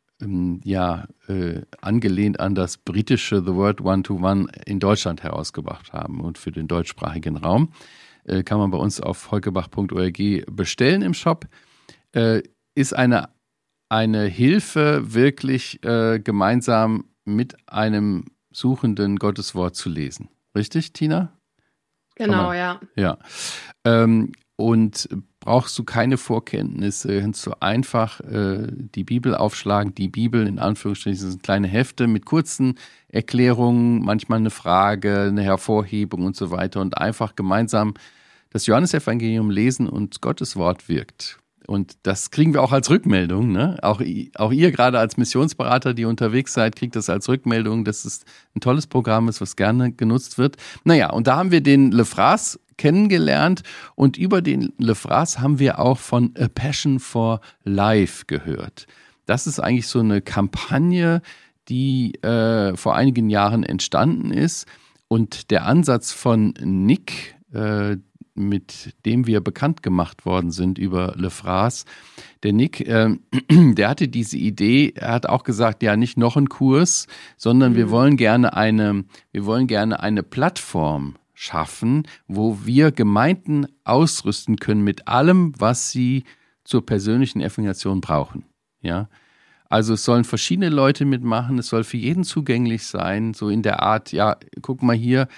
angelehnt an das britische The Word One-to-One in Deutschland herausgebracht haben und für den deutschsprachigen Raum. kann man bei uns auf heukebach.org bestellen im Shop. Ist eine Hilfe, wirklich gemeinsam mit einem Suchenden Gottes Wort zu lesen. Richtig, Tina? Genau, ja. Ja. Und brauchst du keine Vorkenntnisse, kannst du einfach die Bibel aufschlagen. Die Bibel, in Anführungsstrichen, sind kleine Hefte mit kurzen Erklärungen, manchmal eine Frage, eine Hervorhebung und so weiter. Und einfach gemeinsam das Johannesevangelium lesen und Gottes Wort wirkt. Und das kriegen wir auch als Rückmeldung. Ne? Auch ihr gerade als Missionsberater, die unterwegs seid, kriegt das als Rückmeldung, dass es ein tolles Programm ist, was gerne genutzt wird. Naja, und da haben wir den Lefras kennengelernt und über den Lefras haben wir auch von A Passion for Life gehört. Das ist eigentlich so eine Kampagne, die vor einigen Jahren entstanden ist. Und der Ansatz von Nick, mit dem wir bekannt gemacht worden sind über Lefras. Der Nick, der hatte diese Idee, er hat auch gesagt, ja, nicht noch ein Kurs, sondern wir wollen gerne eine Plattform schaffen, wo wir Gemeinden ausrüsten können mit allem, was sie zur persönlichen Evangelisation brauchen. Ja? Also es sollen verschiedene Leute mitmachen, es soll für jeden zugänglich sein, so in der Art, ja, guck mal hier,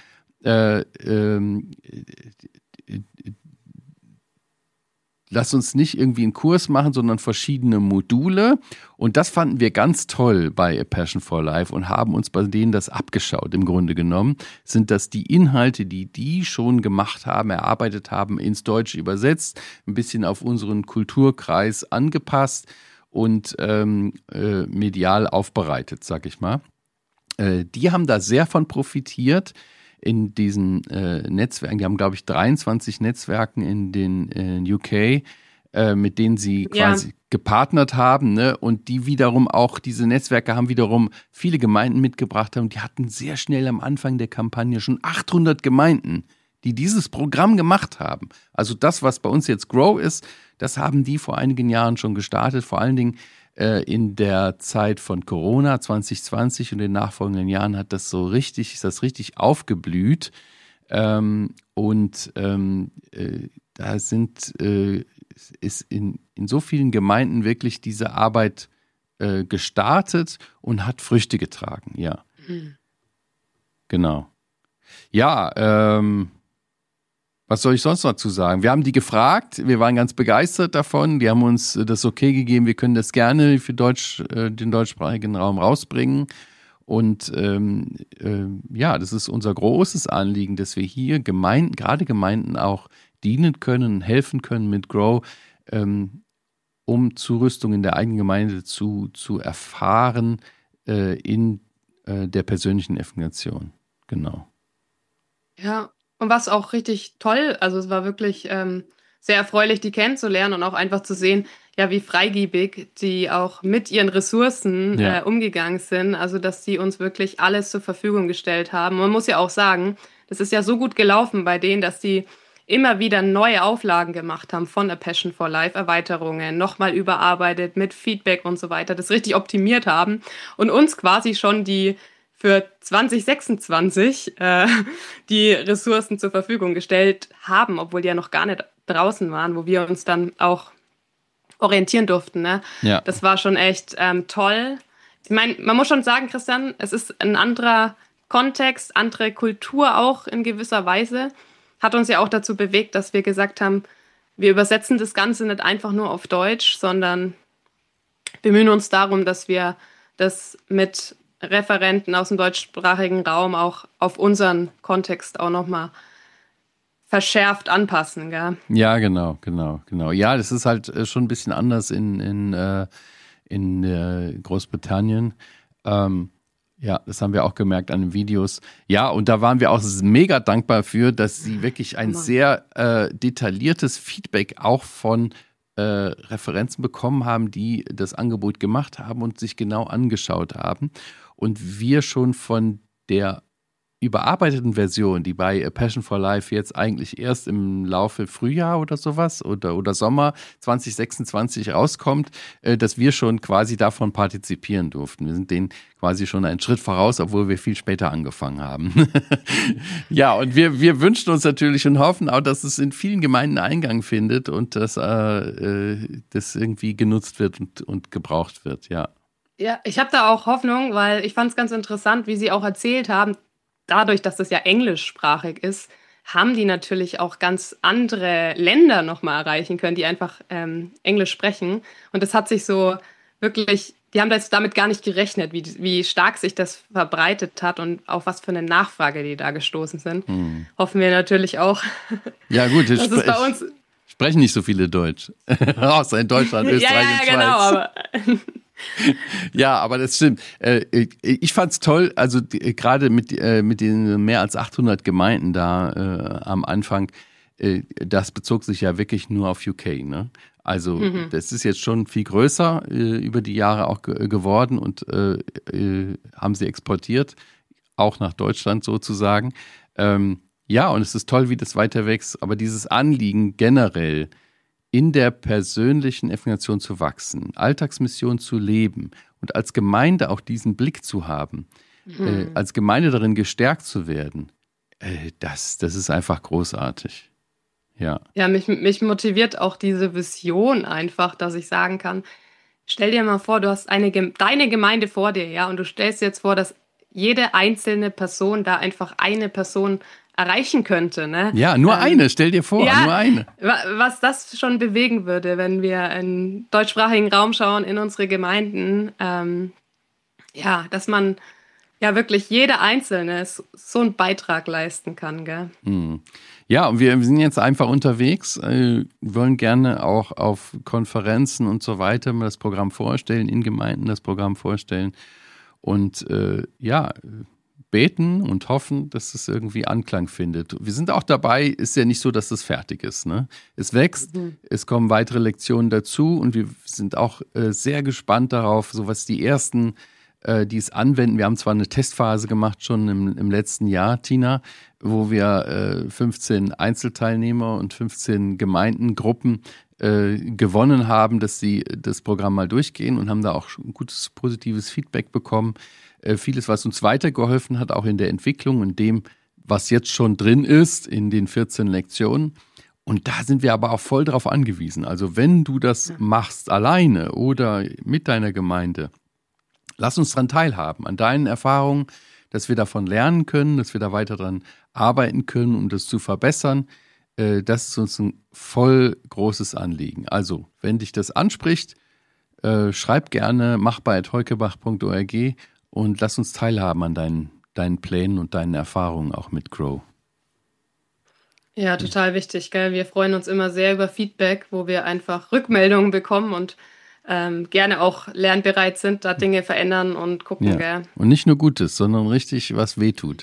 lass uns nicht irgendwie einen Kurs machen, sondern verschiedene Module. Und das fanden wir ganz toll bei A Passion for Life und haben uns bei denen das abgeschaut. Im Grunde genommen sind das die Inhalte, die schon gemacht haben, erarbeitet haben, ins Deutsche übersetzt, ein bisschen auf unseren Kulturkreis angepasst und medial aufbereitet, sag ich mal. Die haben da sehr von profitiert. In diesen Netzwerken, die haben, glaube ich, 23 Netzwerken in den UK, mit denen sie quasi gepartnert haben, ne? Und die wiederum auch, diese Netzwerke haben wiederum viele Gemeinden mitgebracht haben. Die hatten sehr schnell am Anfang der Kampagne schon 800 Gemeinden, die dieses Programm gemacht haben. Also das, was bei uns jetzt Grow ist, das haben die vor einigen Jahren schon gestartet, vor allen Dingen in der Zeit von Corona 2020 und den nachfolgenden Jahren ist das richtig aufgeblüht. Da ist in so vielen Gemeinden wirklich diese Arbeit gestartet und hat Früchte getragen, ja. Mhm. Genau. Ja, was soll ich sonst dazu sagen? Wir haben die gefragt, wir waren ganz begeistert davon, die haben uns das okay gegeben, wir können das gerne für den deutschsprachigen Raum rausbringen. Und das ist unser großes Anliegen, dass wir hier gerade Gemeinden auch dienen können, helfen können mit Grow, um Zurüstung in der eigenen Gemeinde zu erfahren in der persönlichen Evangelisation. Genau. Ja. Und was auch richtig toll, also es war wirklich sehr erfreulich, die kennenzulernen und auch einfach zu sehen, ja, wie freigebig die auch mit ihren Ressourcen umgegangen sind. Also, dass sie uns wirklich alles zur Verfügung gestellt haben. Man muss ja auch sagen, das ist ja so gut gelaufen bei denen, dass die immer wieder neue Auflagen gemacht haben von A Passion for Life, Erweiterungen, nochmal überarbeitet mit Feedback und so weiter, das richtig optimiert haben und uns quasi schon die für 2026 die Ressourcen zur Verfügung gestellt haben, obwohl die ja noch gar nicht draußen waren, wo wir uns dann auch orientieren durften. Ne? Ja. Das war schon echt toll. Ich meine, man muss schon sagen, Christian, es ist ein anderer Kontext, andere Kultur auch in gewisser Weise. Hat uns ja auch dazu bewegt, dass wir gesagt haben, wir übersetzen das Ganze nicht einfach nur auf Deutsch, sondern bemühen uns darum, dass wir das mit Referenten aus dem deutschsprachigen Raum auch auf unseren Kontext auch nochmal verschärft anpassen, gell? Ja, genau. Ja, das ist halt schon ein bisschen anders in Großbritannien. Ja, das haben wir auch gemerkt an den Videos. Ja, und da waren wir auch mega dankbar für, dass sie wirklich ein sehr detailliertes Feedback auch von Referenzen bekommen haben, die das Angebot gemacht haben und sich genau angeschaut haben. Und wir schon von der überarbeiteten Version, die bei A Passion for Life jetzt eigentlich erst im Laufe Frühjahr oder sowas oder Sommer 2026 rauskommt, dass wir schon quasi davon partizipieren durften. Wir sind denen quasi schon einen Schritt voraus, obwohl wir viel später angefangen haben. Ja, und wir wünschen uns natürlich und hoffen auch, dass es in vielen Gemeinden Eingang findet und dass das irgendwie genutzt wird und gebraucht wird, ja. Ja, ich habe da auch Hoffnung, weil ich fand es ganz interessant, wie Sie auch erzählt haben, dadurch, dass das ja englischsprachig ist, haben die natürlich auch ganz andere Länder nochmal erreichen können, die einfach Englisch sprechen. Und das hat sich so wirklich, die haben das damit gar nicht gerechnet, wie stark sich das verbreitet hat und auf was für eine Nachfrage die da gestoßen sind. Hoffen wir natürlich auch. Ja gut, das ist bei uns sprechen nicht so viele Deutsch. Außer in Deutschland, Österreich und Schweiz. Ja, genau, aber ja, aber das stimmt. Ich fand's toll, also gerade mit den mehr als 800 Gemeinden da am Anfang, das bezog sich ja wirklich nur auf UK, ne? Also das ist jetzt schon viel größer über die Jahre auch geworden und haben sie exportiert, auch nach Deutschland sozusagen. Ja, und es ist toll, wie das weiter wächst, aber dieses Anliegen generell, in der persönlichen Evangelisation zu wachsen, Alltagsmission zu leben und als Gemeinde auch diesen Blick zu haben, als Gemeinde darin gestärkt zu werden, das ist einfach großartig. Ja, mich motiviert auch diese Vision einfach, dass ich sagen kann, stell dir mal vor, du hast deine Gemeinde vor dir, ja, und du stellst dir jetzt vor, dass jede einzelne Person da einfach eine Person erreichen könnte, ne? Ja, nur eine, stell dir vor, ja, nur eine. Was das schon bewegen würde, wenn wir in deutschsprachigen Raum schauen, in unsere Gemeinden, ja, dass man ja wirklich jeder Einzelne so einen Beitrag leisten kann, gell? Ja, und wir sind jetzt einfach unterwegs, wollen gerne auch auf Konferenzen und so weiter das Programm vorstellen, in Gemeinden das Programm vorstellen und ja, beten und hoffen, dass es irgendwie Anklang findet. Wir sind auch dabei, ist ja nicht so, dass es fertig ist, ne? Es wächst, es kommen weitere Lektionen dazu und wir sind auch sehr gespannt darauf, so was die ersten, die es anwenden. Wir haben zwar eine Testphase gemacht schon im letzten Jahr, Tina, wo wir 15 Einzelteilnehmer und 15 Gemeindengruppen gewonnen haben, dass sie das Programm mal durchgehen und haben da auch ein gutes, positives Feedback bekommen. Vieles, was uns weitergeholfen hat, auch in der Entwicklung und dem, was jetzt schon drin ist, in den 14 Lektionen. Und da sind wir aber auch voll drauf angewiesen. Also wenn du das machst alleine oder mit deiner Gemeinde, lass uns daran teilhaben, an deinen Erfahrungen, dass wir davon lernen können, dass wir da weiter dran arbeiten können, um das zu verbessern. Das ist uns ein voll großes Anliegen. Also, wenn dich das anspricht, schreib gerne machbar@heukebach.org und lass uns teilhaben an deinen Plänen und deinen Erfahrungen auch mit Grow. Ja, total wichtig, gell? Wir freuen uns immer sehr über Feedback, wo wir einfach Rückmeldungen bekommen und gerne auch lernbereit sind, da Dinge verändern und gucken, Ja. gell? Und nicht nur Gutes, sondern richtig, was wehtut.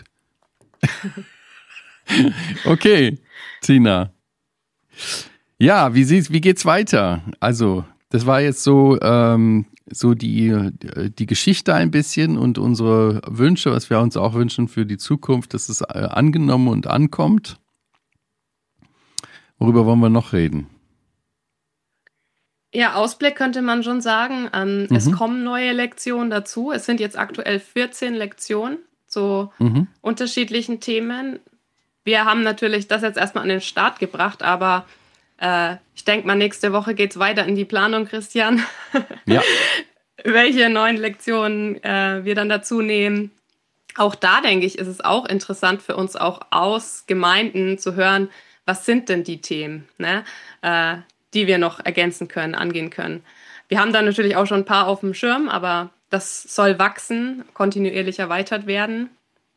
Okay, Tina. Ja, wie geht's weiter? Also, das war jetzt so die Geschichte ein bisschen und unsere Wünsche, was wir uns auch wünschen für die Zukunft, dass es angenommen und ankommt. Worüber wollen wir noch reden? Ja, Ausblick könnte man schon sagen. Es kommen neue Lektionen dazu. Es sind jetzt aktuell 14 Lektionen zu unterschiedlichen Themen. Wir haben natürlich das jetzt erstmal an den Start gebracht, aber ich denke mal, nächste Woche geht es weiter in die Planung, Christian. Ja. Welche neuen Lektionen wir dann dazu nehmen. Auch da, denke ich, ist es auch interessant für uns auch aus Gemeinden zu hören, was sind denn die Themen, ne? Die wir noch ergänzen können, angehen können. Wir haben da natürlich auch schon ein paar auf dem Schirm, aber das soll wachsen, kontinuierlich erweitert werden.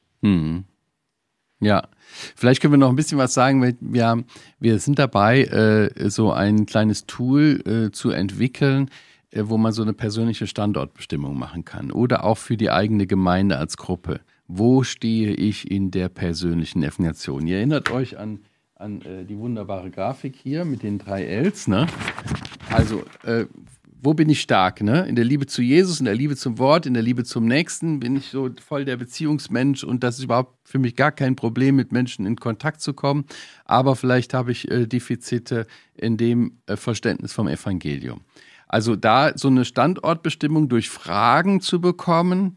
Ja, vielleicht können wir noch ein bisschen was sagen, weil wir sind dabei, so ein kleines Tool zu entwickeln, wo man so eine persönliche Standortbestimmung machen kann oder auch für die eigene Gemeinde als Gruppe. Wo stehe ich in der persönlichen Evangelisation? Ihr erinnert euch an die wunderbare Grafik hier mit den 3 Ls, ne? Also wo bin ich stark, ne? In der Liebe zu Jesus, in der Liebe zum Wort, in der Liebe zum Nächsten bin ich so voll der Beziehungsmensch und das ist überhaupt für mich gar kein Problem, mit Menschen in Kontakt zu kommen. Aber vielleicht habe ich Defizite in dem Verständnis vom Evangelium. Also da so eine Standortbestimmung durch Fragen zu bekommen,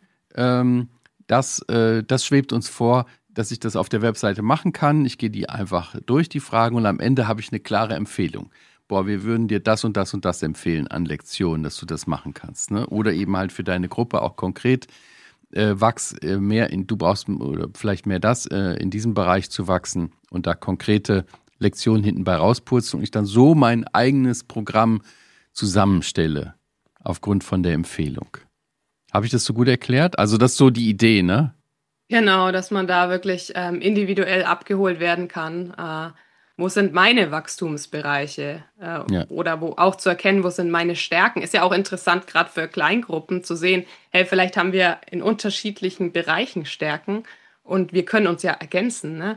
das schwebt uns vor, dass ich das auf der Webseite machen kann. Ich gehe die einfach durch, die Fragen, und am Ende habe ich eine klare Empfehlung. Boah, wir würden dir das und das und das empfehlen an Lektionen, dass du das machen kannst. Ne? Oder eben halt für deine Gruppe auch konkret wachs mehr in, du brauchst oder vielleicht mehr das, in diesem Bereich zu wachsen und da konkrete Lektionen hinten bei rauspurzeln und ich dann so mein eigenes Programm zusammenstelle aufgrund von der Empfehlung. Habe ich das so gut erklärt? Also das ist so die Idee, ne? Genau, dass man da wirklich individuell abgeholt werden kann. Wo sind meine Wachstumsbereiche? Ja. Oder wo auch zu erkennen, wo sind meine Stärken? Ist ja auch interessant, gerade für Kleingruppen zu sehen, hey, vielleicht haben wir in unterschiedlichen Bereichen Stärken und wir können uns ja ergänzen. Ne?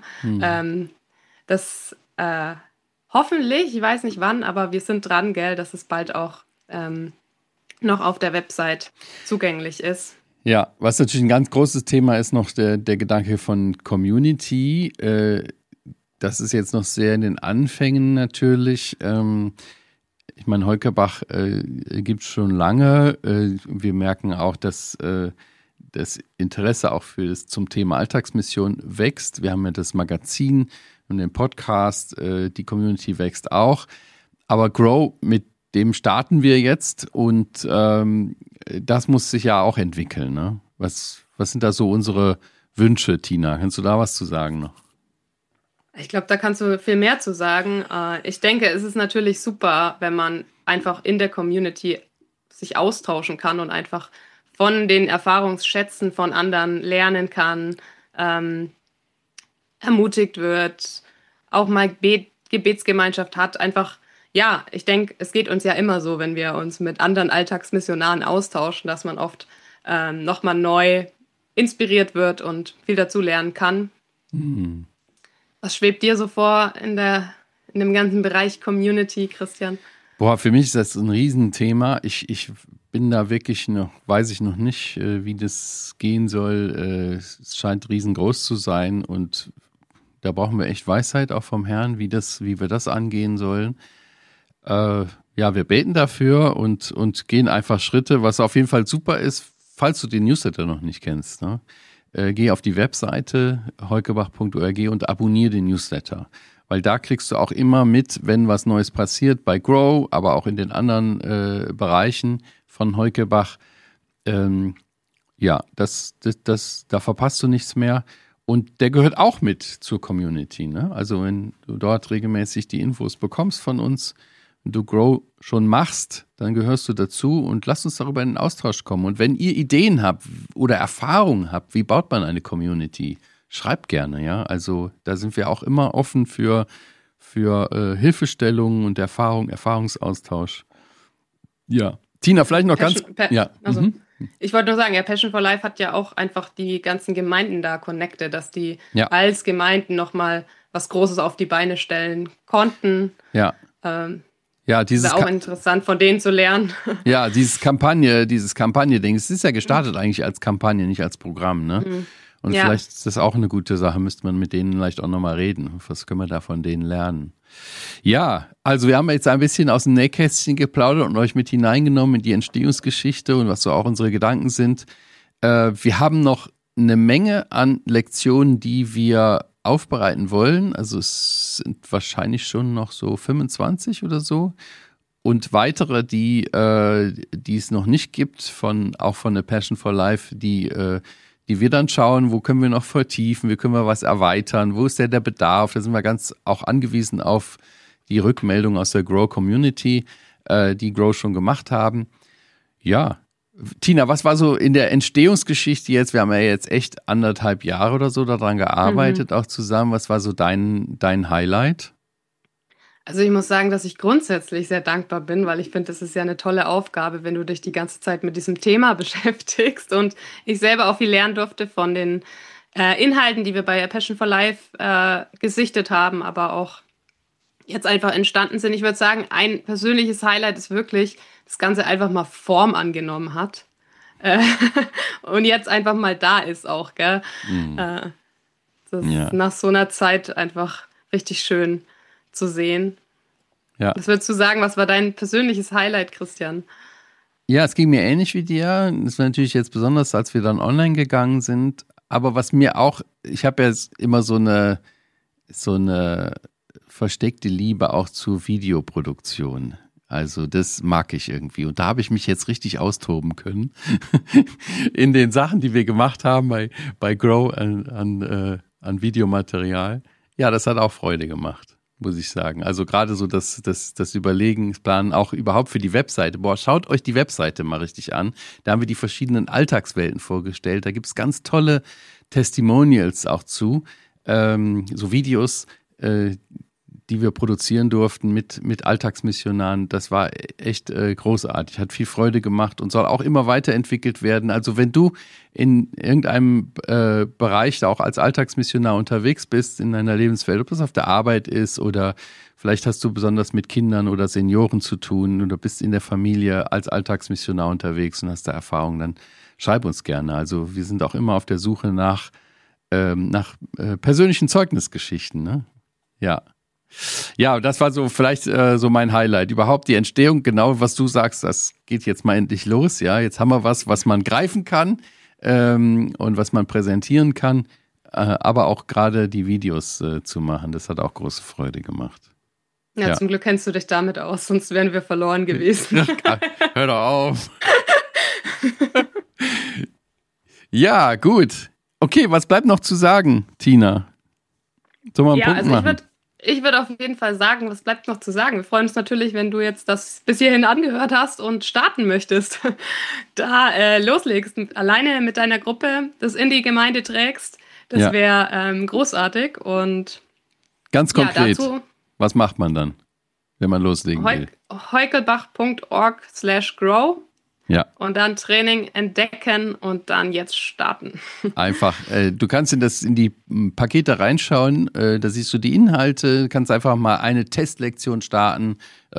Das hoffentlich, ich weiß nicht wann, aber wir sind dran, gell, dass es bald auch noch auf der Website zugänglich ist. Ja, was natürlich ein ganz großes Thema ist, noch der Gedanke von Community. Das ist jetzt noch sehr in den Anfängen natürlich. Ich meine, Holkerbach gibt es schon lange. Wir merken auch, dass das Interesse auch zum Thema Alltagsmission wächst. Wir haben ja das Magazin und den Podcast. Die Community wächst auch. Aber Grow, mit dem starten wir jetzt und das muss sich ja auch entwickeln. Ne? Was sind da so unsere Wünsche, Tina? Kannst du da was zu sagen noch? Ich glaube, da kannst du viel mehr zu sagen. Ich denke, es ist natürlich super, wenn man einfach in der Community sich austauschen kann und einfach von den Erfahrungsschätzen von anderen lernen kann, ermutigt wird, auch mal Gebetsgemeinschaft hat. Einfach, ja, ich denke, es geht uns ja immer so, wenn wir uns mit anderen Alltagsmissionaren austauschen, dass man oft nochmal neu inspiriert wird und viel dazu lernen kann. Was schwebt dir so vor in dem ganzen Bereich Community, Christian? Boah, für mich ist das ein Riesenthema. Ich bin da wirklich weiß ich noch nicht, wie das gehen soll. Es scheint riesengroß zu sein und da brauchen wir echt Weisheit auch vom Herrn, wie wir das angehen sollen. Ja, wir beten dafür und gehen einfach Schritte, was auf jeden Fall super ist, falls du den Newsletter noch nicht kennst, ne? Geh auf die Webseite heukebach.org und abonniere den Newsletter. Weil da kriegst du auch immer mit, wenn was Neues passiert bei Grow, aber auch in den anderen Bereichen von Heukebach. Ja, da verpasst du nichts mehr. Und der gehört auch mit zur Community. Ne? Also wenn du dort regelmäßig die Infos bekommst von uns, du Grow schon machst, dann gehörst du dazu und lasst uns darüber in den Austausch kommen. Und wenn ihr Ideen habt oder Erfahrungen habt, wie baut man eine Community, schreibt gerne, ja. Also da sind wir auch immer offen für Hilfestellungen und Erfahrungsaustausch. Ja. Tina, vielleicht noch Ich wollte nur sagen, ja, Passion for Life hat ja auch einfach die ganzen Gemeinden da connected, dass die als Gemeinden nochmal was Großes auf die Beine stellen konnten. Ja. Ja, dieses ist auch interessant, von denen zu lernen. Ja, dieses Kampagne-Ding, es ist ja gestartet eigentlich als Kampagne, nicht als Programm, ne? Und vielleicht ist das auch eine gute Sache, müsste man mit denen vielleicht auch nochmal reden. Was können wir da von denen lernen? Ja, also wir haben jetzt ein bisschen aus dem Nähkästchen geplaudert und euch mit hineingenommen in die Entstehungsgeschichte und was so auch unsere Gedanken sind. Wir haben noch eine Menge an Lektionen, die wir aufbereiten wollen. Also es sind wahrscheinlich schon noch so 25 oder so. Und weitere, die es noch nicht gibt, auch von der Passion for Life, die wir dann schauen, wo können wir noch vertiefen, wie können wir was erweitern, wo ist der Bedarf. Da sind wir ganz auch angewiesen auf die Rückmeldung aus der Grow Community, die Grow schon gemacht haben. Ja, Tina, was war so in der Entstehungsgeschichte jetzt? Wir haben ja jetzt echt 1,5 Jahre oder so daran gearbeitet, auch zusammen. Was war so dein Highlight? Also ich muss sagen, dass ich grundsätzlich sehr dankbar bin, weil ich finde, das ist ja eine tolle Aufgabe, wenn du dich die ganze Zeit mit diesem Thema beschäftigst. Und ich selber auch viel lernen durfte von den Inhalten, die wir bei Passion for Life gesichtet haben, aber auch jetzt einfach entstanden sind. Ich würde sagen, ein persönliches Highlight ist wirklich, das Ganze einfach mal Form angenommen hat. Äh, und jetzt einfach mal da ist auch, gell? Äh, Das ist nach so einer Zeit einfach richtig schön zu sehen. Ja. Was würdest du sagen, was war dein persönliches Highlight, Christian? Ja, es ging mir ähnlich wie dir. Das war natürlich jetzt besonders, als wir dann online gegangen sind. Aber was mir auch, ich habe ja immer so eine versteckte Liebe auch zu Videoproduktion. Also das mag ich irgendwie. Und da habe ich mich jetzt richtig austoben können in den Sachen, die wir gemacht haben bei Grow an Videomaterial. Ja, das hat auch Freude gemacht, muss ich sagen. Also gerade so das Überlegen, das Planen auch überhaupt für die Webseite. Boah, schaut euch die Webseite mal richtig an. Da haben wir die verschiedenen Alltagswelten vorgestellt. Da gibt es ganz tolle Testimonials auch zu. So Videos, die wir produzieren durften mit Alltagsmissionaren. Das war echt großartig, hat viel Freude gemacht und soll auch immer weiterentwickelt werden. Also wenn du in irgendeinem Bereich da auch als Alltagsmissionar unterwegs bist in deiner Lebenswelt, ob das auf der Arbeit ist oder vielleicht hast du besonders mit Kindern oder Senioren zu tun oder bist in der Familie als Alltagsmissionar unterwegs und hast da Erfahrung, dann schreib uns gerne. Also wir sind auch immer auf der Suche nach persönlichen Zeugnisgeschichten, ne? Ja. Ja, das war so vielleicht so mein Highlight. Überhaupt die Entstehung, genau was du sagst, das geht jetzt mal endlich los. Ja, jetzt haben wir was man greifen kann und was man präsentieren kann, aber auch gerade die Videos zu machen, das hat auch große Freude gemacht. Ja, zum Glück kennst du dich damit aus, sonst wären wir verloren gewesen. Hör doch auf. Ja, gut. Okay, was bleibt noch zu sagen, Tina? Sollen wir einen Punkt machen? Ich würde auf jeden Fall sagen, was bleibt noch zu sagen? Wir freuen uns natürlich, wenn du jetzt das bis hierhin angehört hast und starten möchtest. Da loslegst, alleine mit deiner Gruppe das in die Gemeinde trägst. Das wäre großartig. Und ganz konkret, was macht man dann, wenn man loslegen will? heukelbach.org/grow. Ja. Und dann Training entdecken und dann jetzt starten. Einfach. Du kannst in die Pakete reinschauen, da siehst du die Inhalte, kannst einfach mal eine Testlektion starten.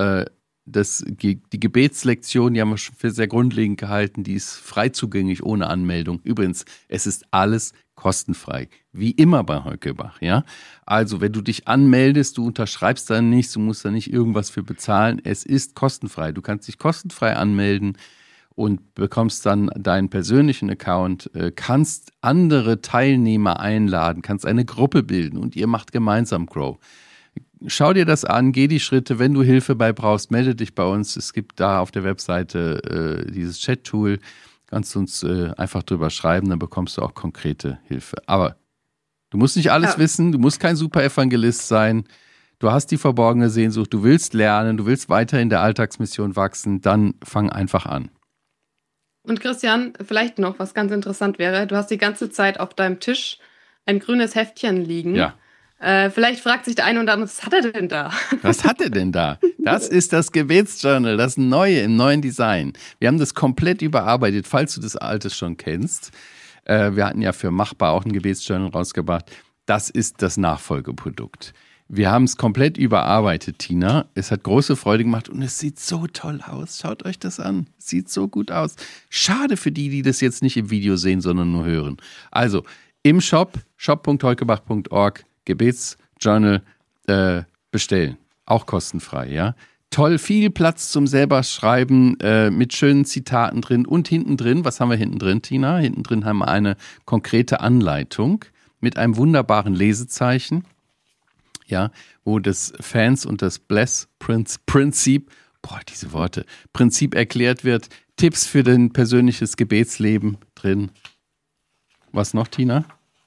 Die Gebetslektion, die haben wir schon für sehr grundlegend gehalten, die ist frei zugänglich, ohne Anmeldung. Übrigens, es ist alles kostenfrei, wie immer bei Heukelbach, ja. Also, wenn du dich anmeldest, du unterschreibst da nichts, du musst da nicht irgendwas für bezahlen, es ist kostenfrei. Du kannst dich kostenfrei anmelden und bekommst dann deinen persönlichen Account, kannst andere Teilnehmer einladen, kannst eine Gruppe bilden und ihr macht gemeinsam Grow. Schau dir das an, geh die Schritte, wenn du Hilfe bei brauchst, melde dich bei uns. Es gibt da auf der Webseite dieses Chat-Tool, kannst du uns einfach drüber schreiben, dann bekommst du auch konkrete Hilfe. Aber du musst nicht alles wissen, du musst kein Super-Evangelist sein, du hast die verborgene Sehnsucht, du willst lernen, du willst weiter in der Alltagsmission wachsen, dann fang einfach an. Und Christian, vielleicht noch, was ganz interessant wäre, du hast die ganze Zeit auf deinem Tisch ein grünes Heftchen liegen. Ja. Vielleicht fragt sich der eine und andere, was hat er denn da? Was hat er denn da? Das ist das Gebetsjournal, das neue, im neuen Design. Wir haben das komplett überarbeitet, falls du das alte schon kennst. Wir hatten ja für Machbar auch ein Gebetsjournal rausgebracht. Das ist das Nachfolgeprodukt. Wir haben es komplett überarbeitet, Tina. Es hat große Freude gemacht und es sieht so toll aus. Schaut euch das an. Sieht so gut aus. Schade für die das jetzt nicht im Video sehen, sondern nur hören. Also im shop.heukelbach.org Gebetsjournal bestellen. Auch kostenfrei, ja. Toll, viel Platz zum selber schreiben mit schönen Zitaten drin und hinten drin, was haben wir hinten drin, Tina? Hinten drin haben wir eine konkrete Anleitung mit einem wunderbaren Lesezeichen. Ja, wo das Fans und das Bless-Prinzip, diese Worte, Prinzip erklärt wird, Tipps für dein persönliches Gebetsleben drin. Was noch, Tina?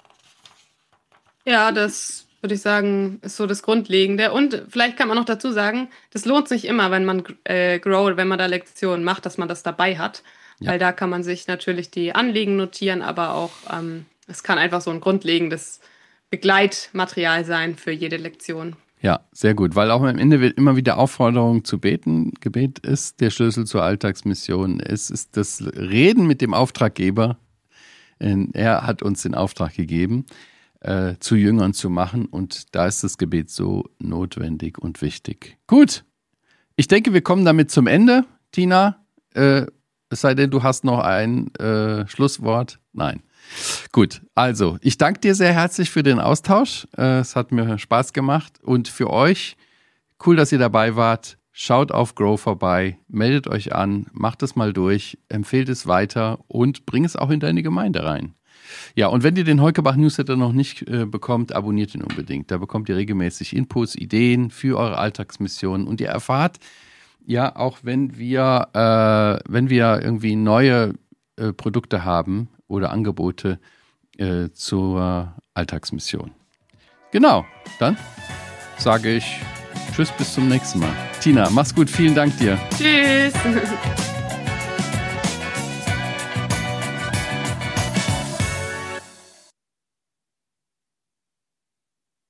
Ja, das würde ich sagen, ist so das Grundlegende. Und vielleicht kann man noch dazu sagen, das lohnt sich immer, wenn man Grow, wenn man da Lektionen macht, dass man das dabei hat. Ja. Weil da kann man sich natürlich die Anliegen notieren, aber auch, es kann einfach so ein grundlegendes Begleitmaterial sein für jede Lektion. Ja, sehr gut, weil auch am Ende wird immer wieder Aufforderung zu beten. Gebet ist der Schlüssel zur Alltagsmission. Es ist das Reden mit dem Auftraggeber. Er hat uns den Auftrag gegeben. zu Jüngern zu machen. Und da ist das Gebet so notwendig und wichtig. Gut, ich denke, wir kommen damit zum Ende. Tina, es sei denn, du hast noch ein Schlusswort. Nein. Gut, also ich danke dir sehr herzlich für den Austausch. Es hat mir Spaß gemacht. Und für euch, cool, dass ihr dabei wart. Schaut auf Grow vorbei, meldet euch an, macht es mal durch, empfehlt es weiter und bringt es auch in deine Gemeinde rein. Ja, und wenn ihr den Heukebach-Newsletter noch nicht bekommt, abonniert ihn unbedingt. Da bekommt ihr regelmäßig Inputs, Ideen für eure Alltagsmissionen und ihr erfahrt, ja, auch wenn wir irgendwie neue Produkte haben oder Angebote zur Alltagsmission. Genau, dann sage ich Tschüss, bis zum nächsten Mal. Tina, mach's gut, vielen Dank dir. Tschüss.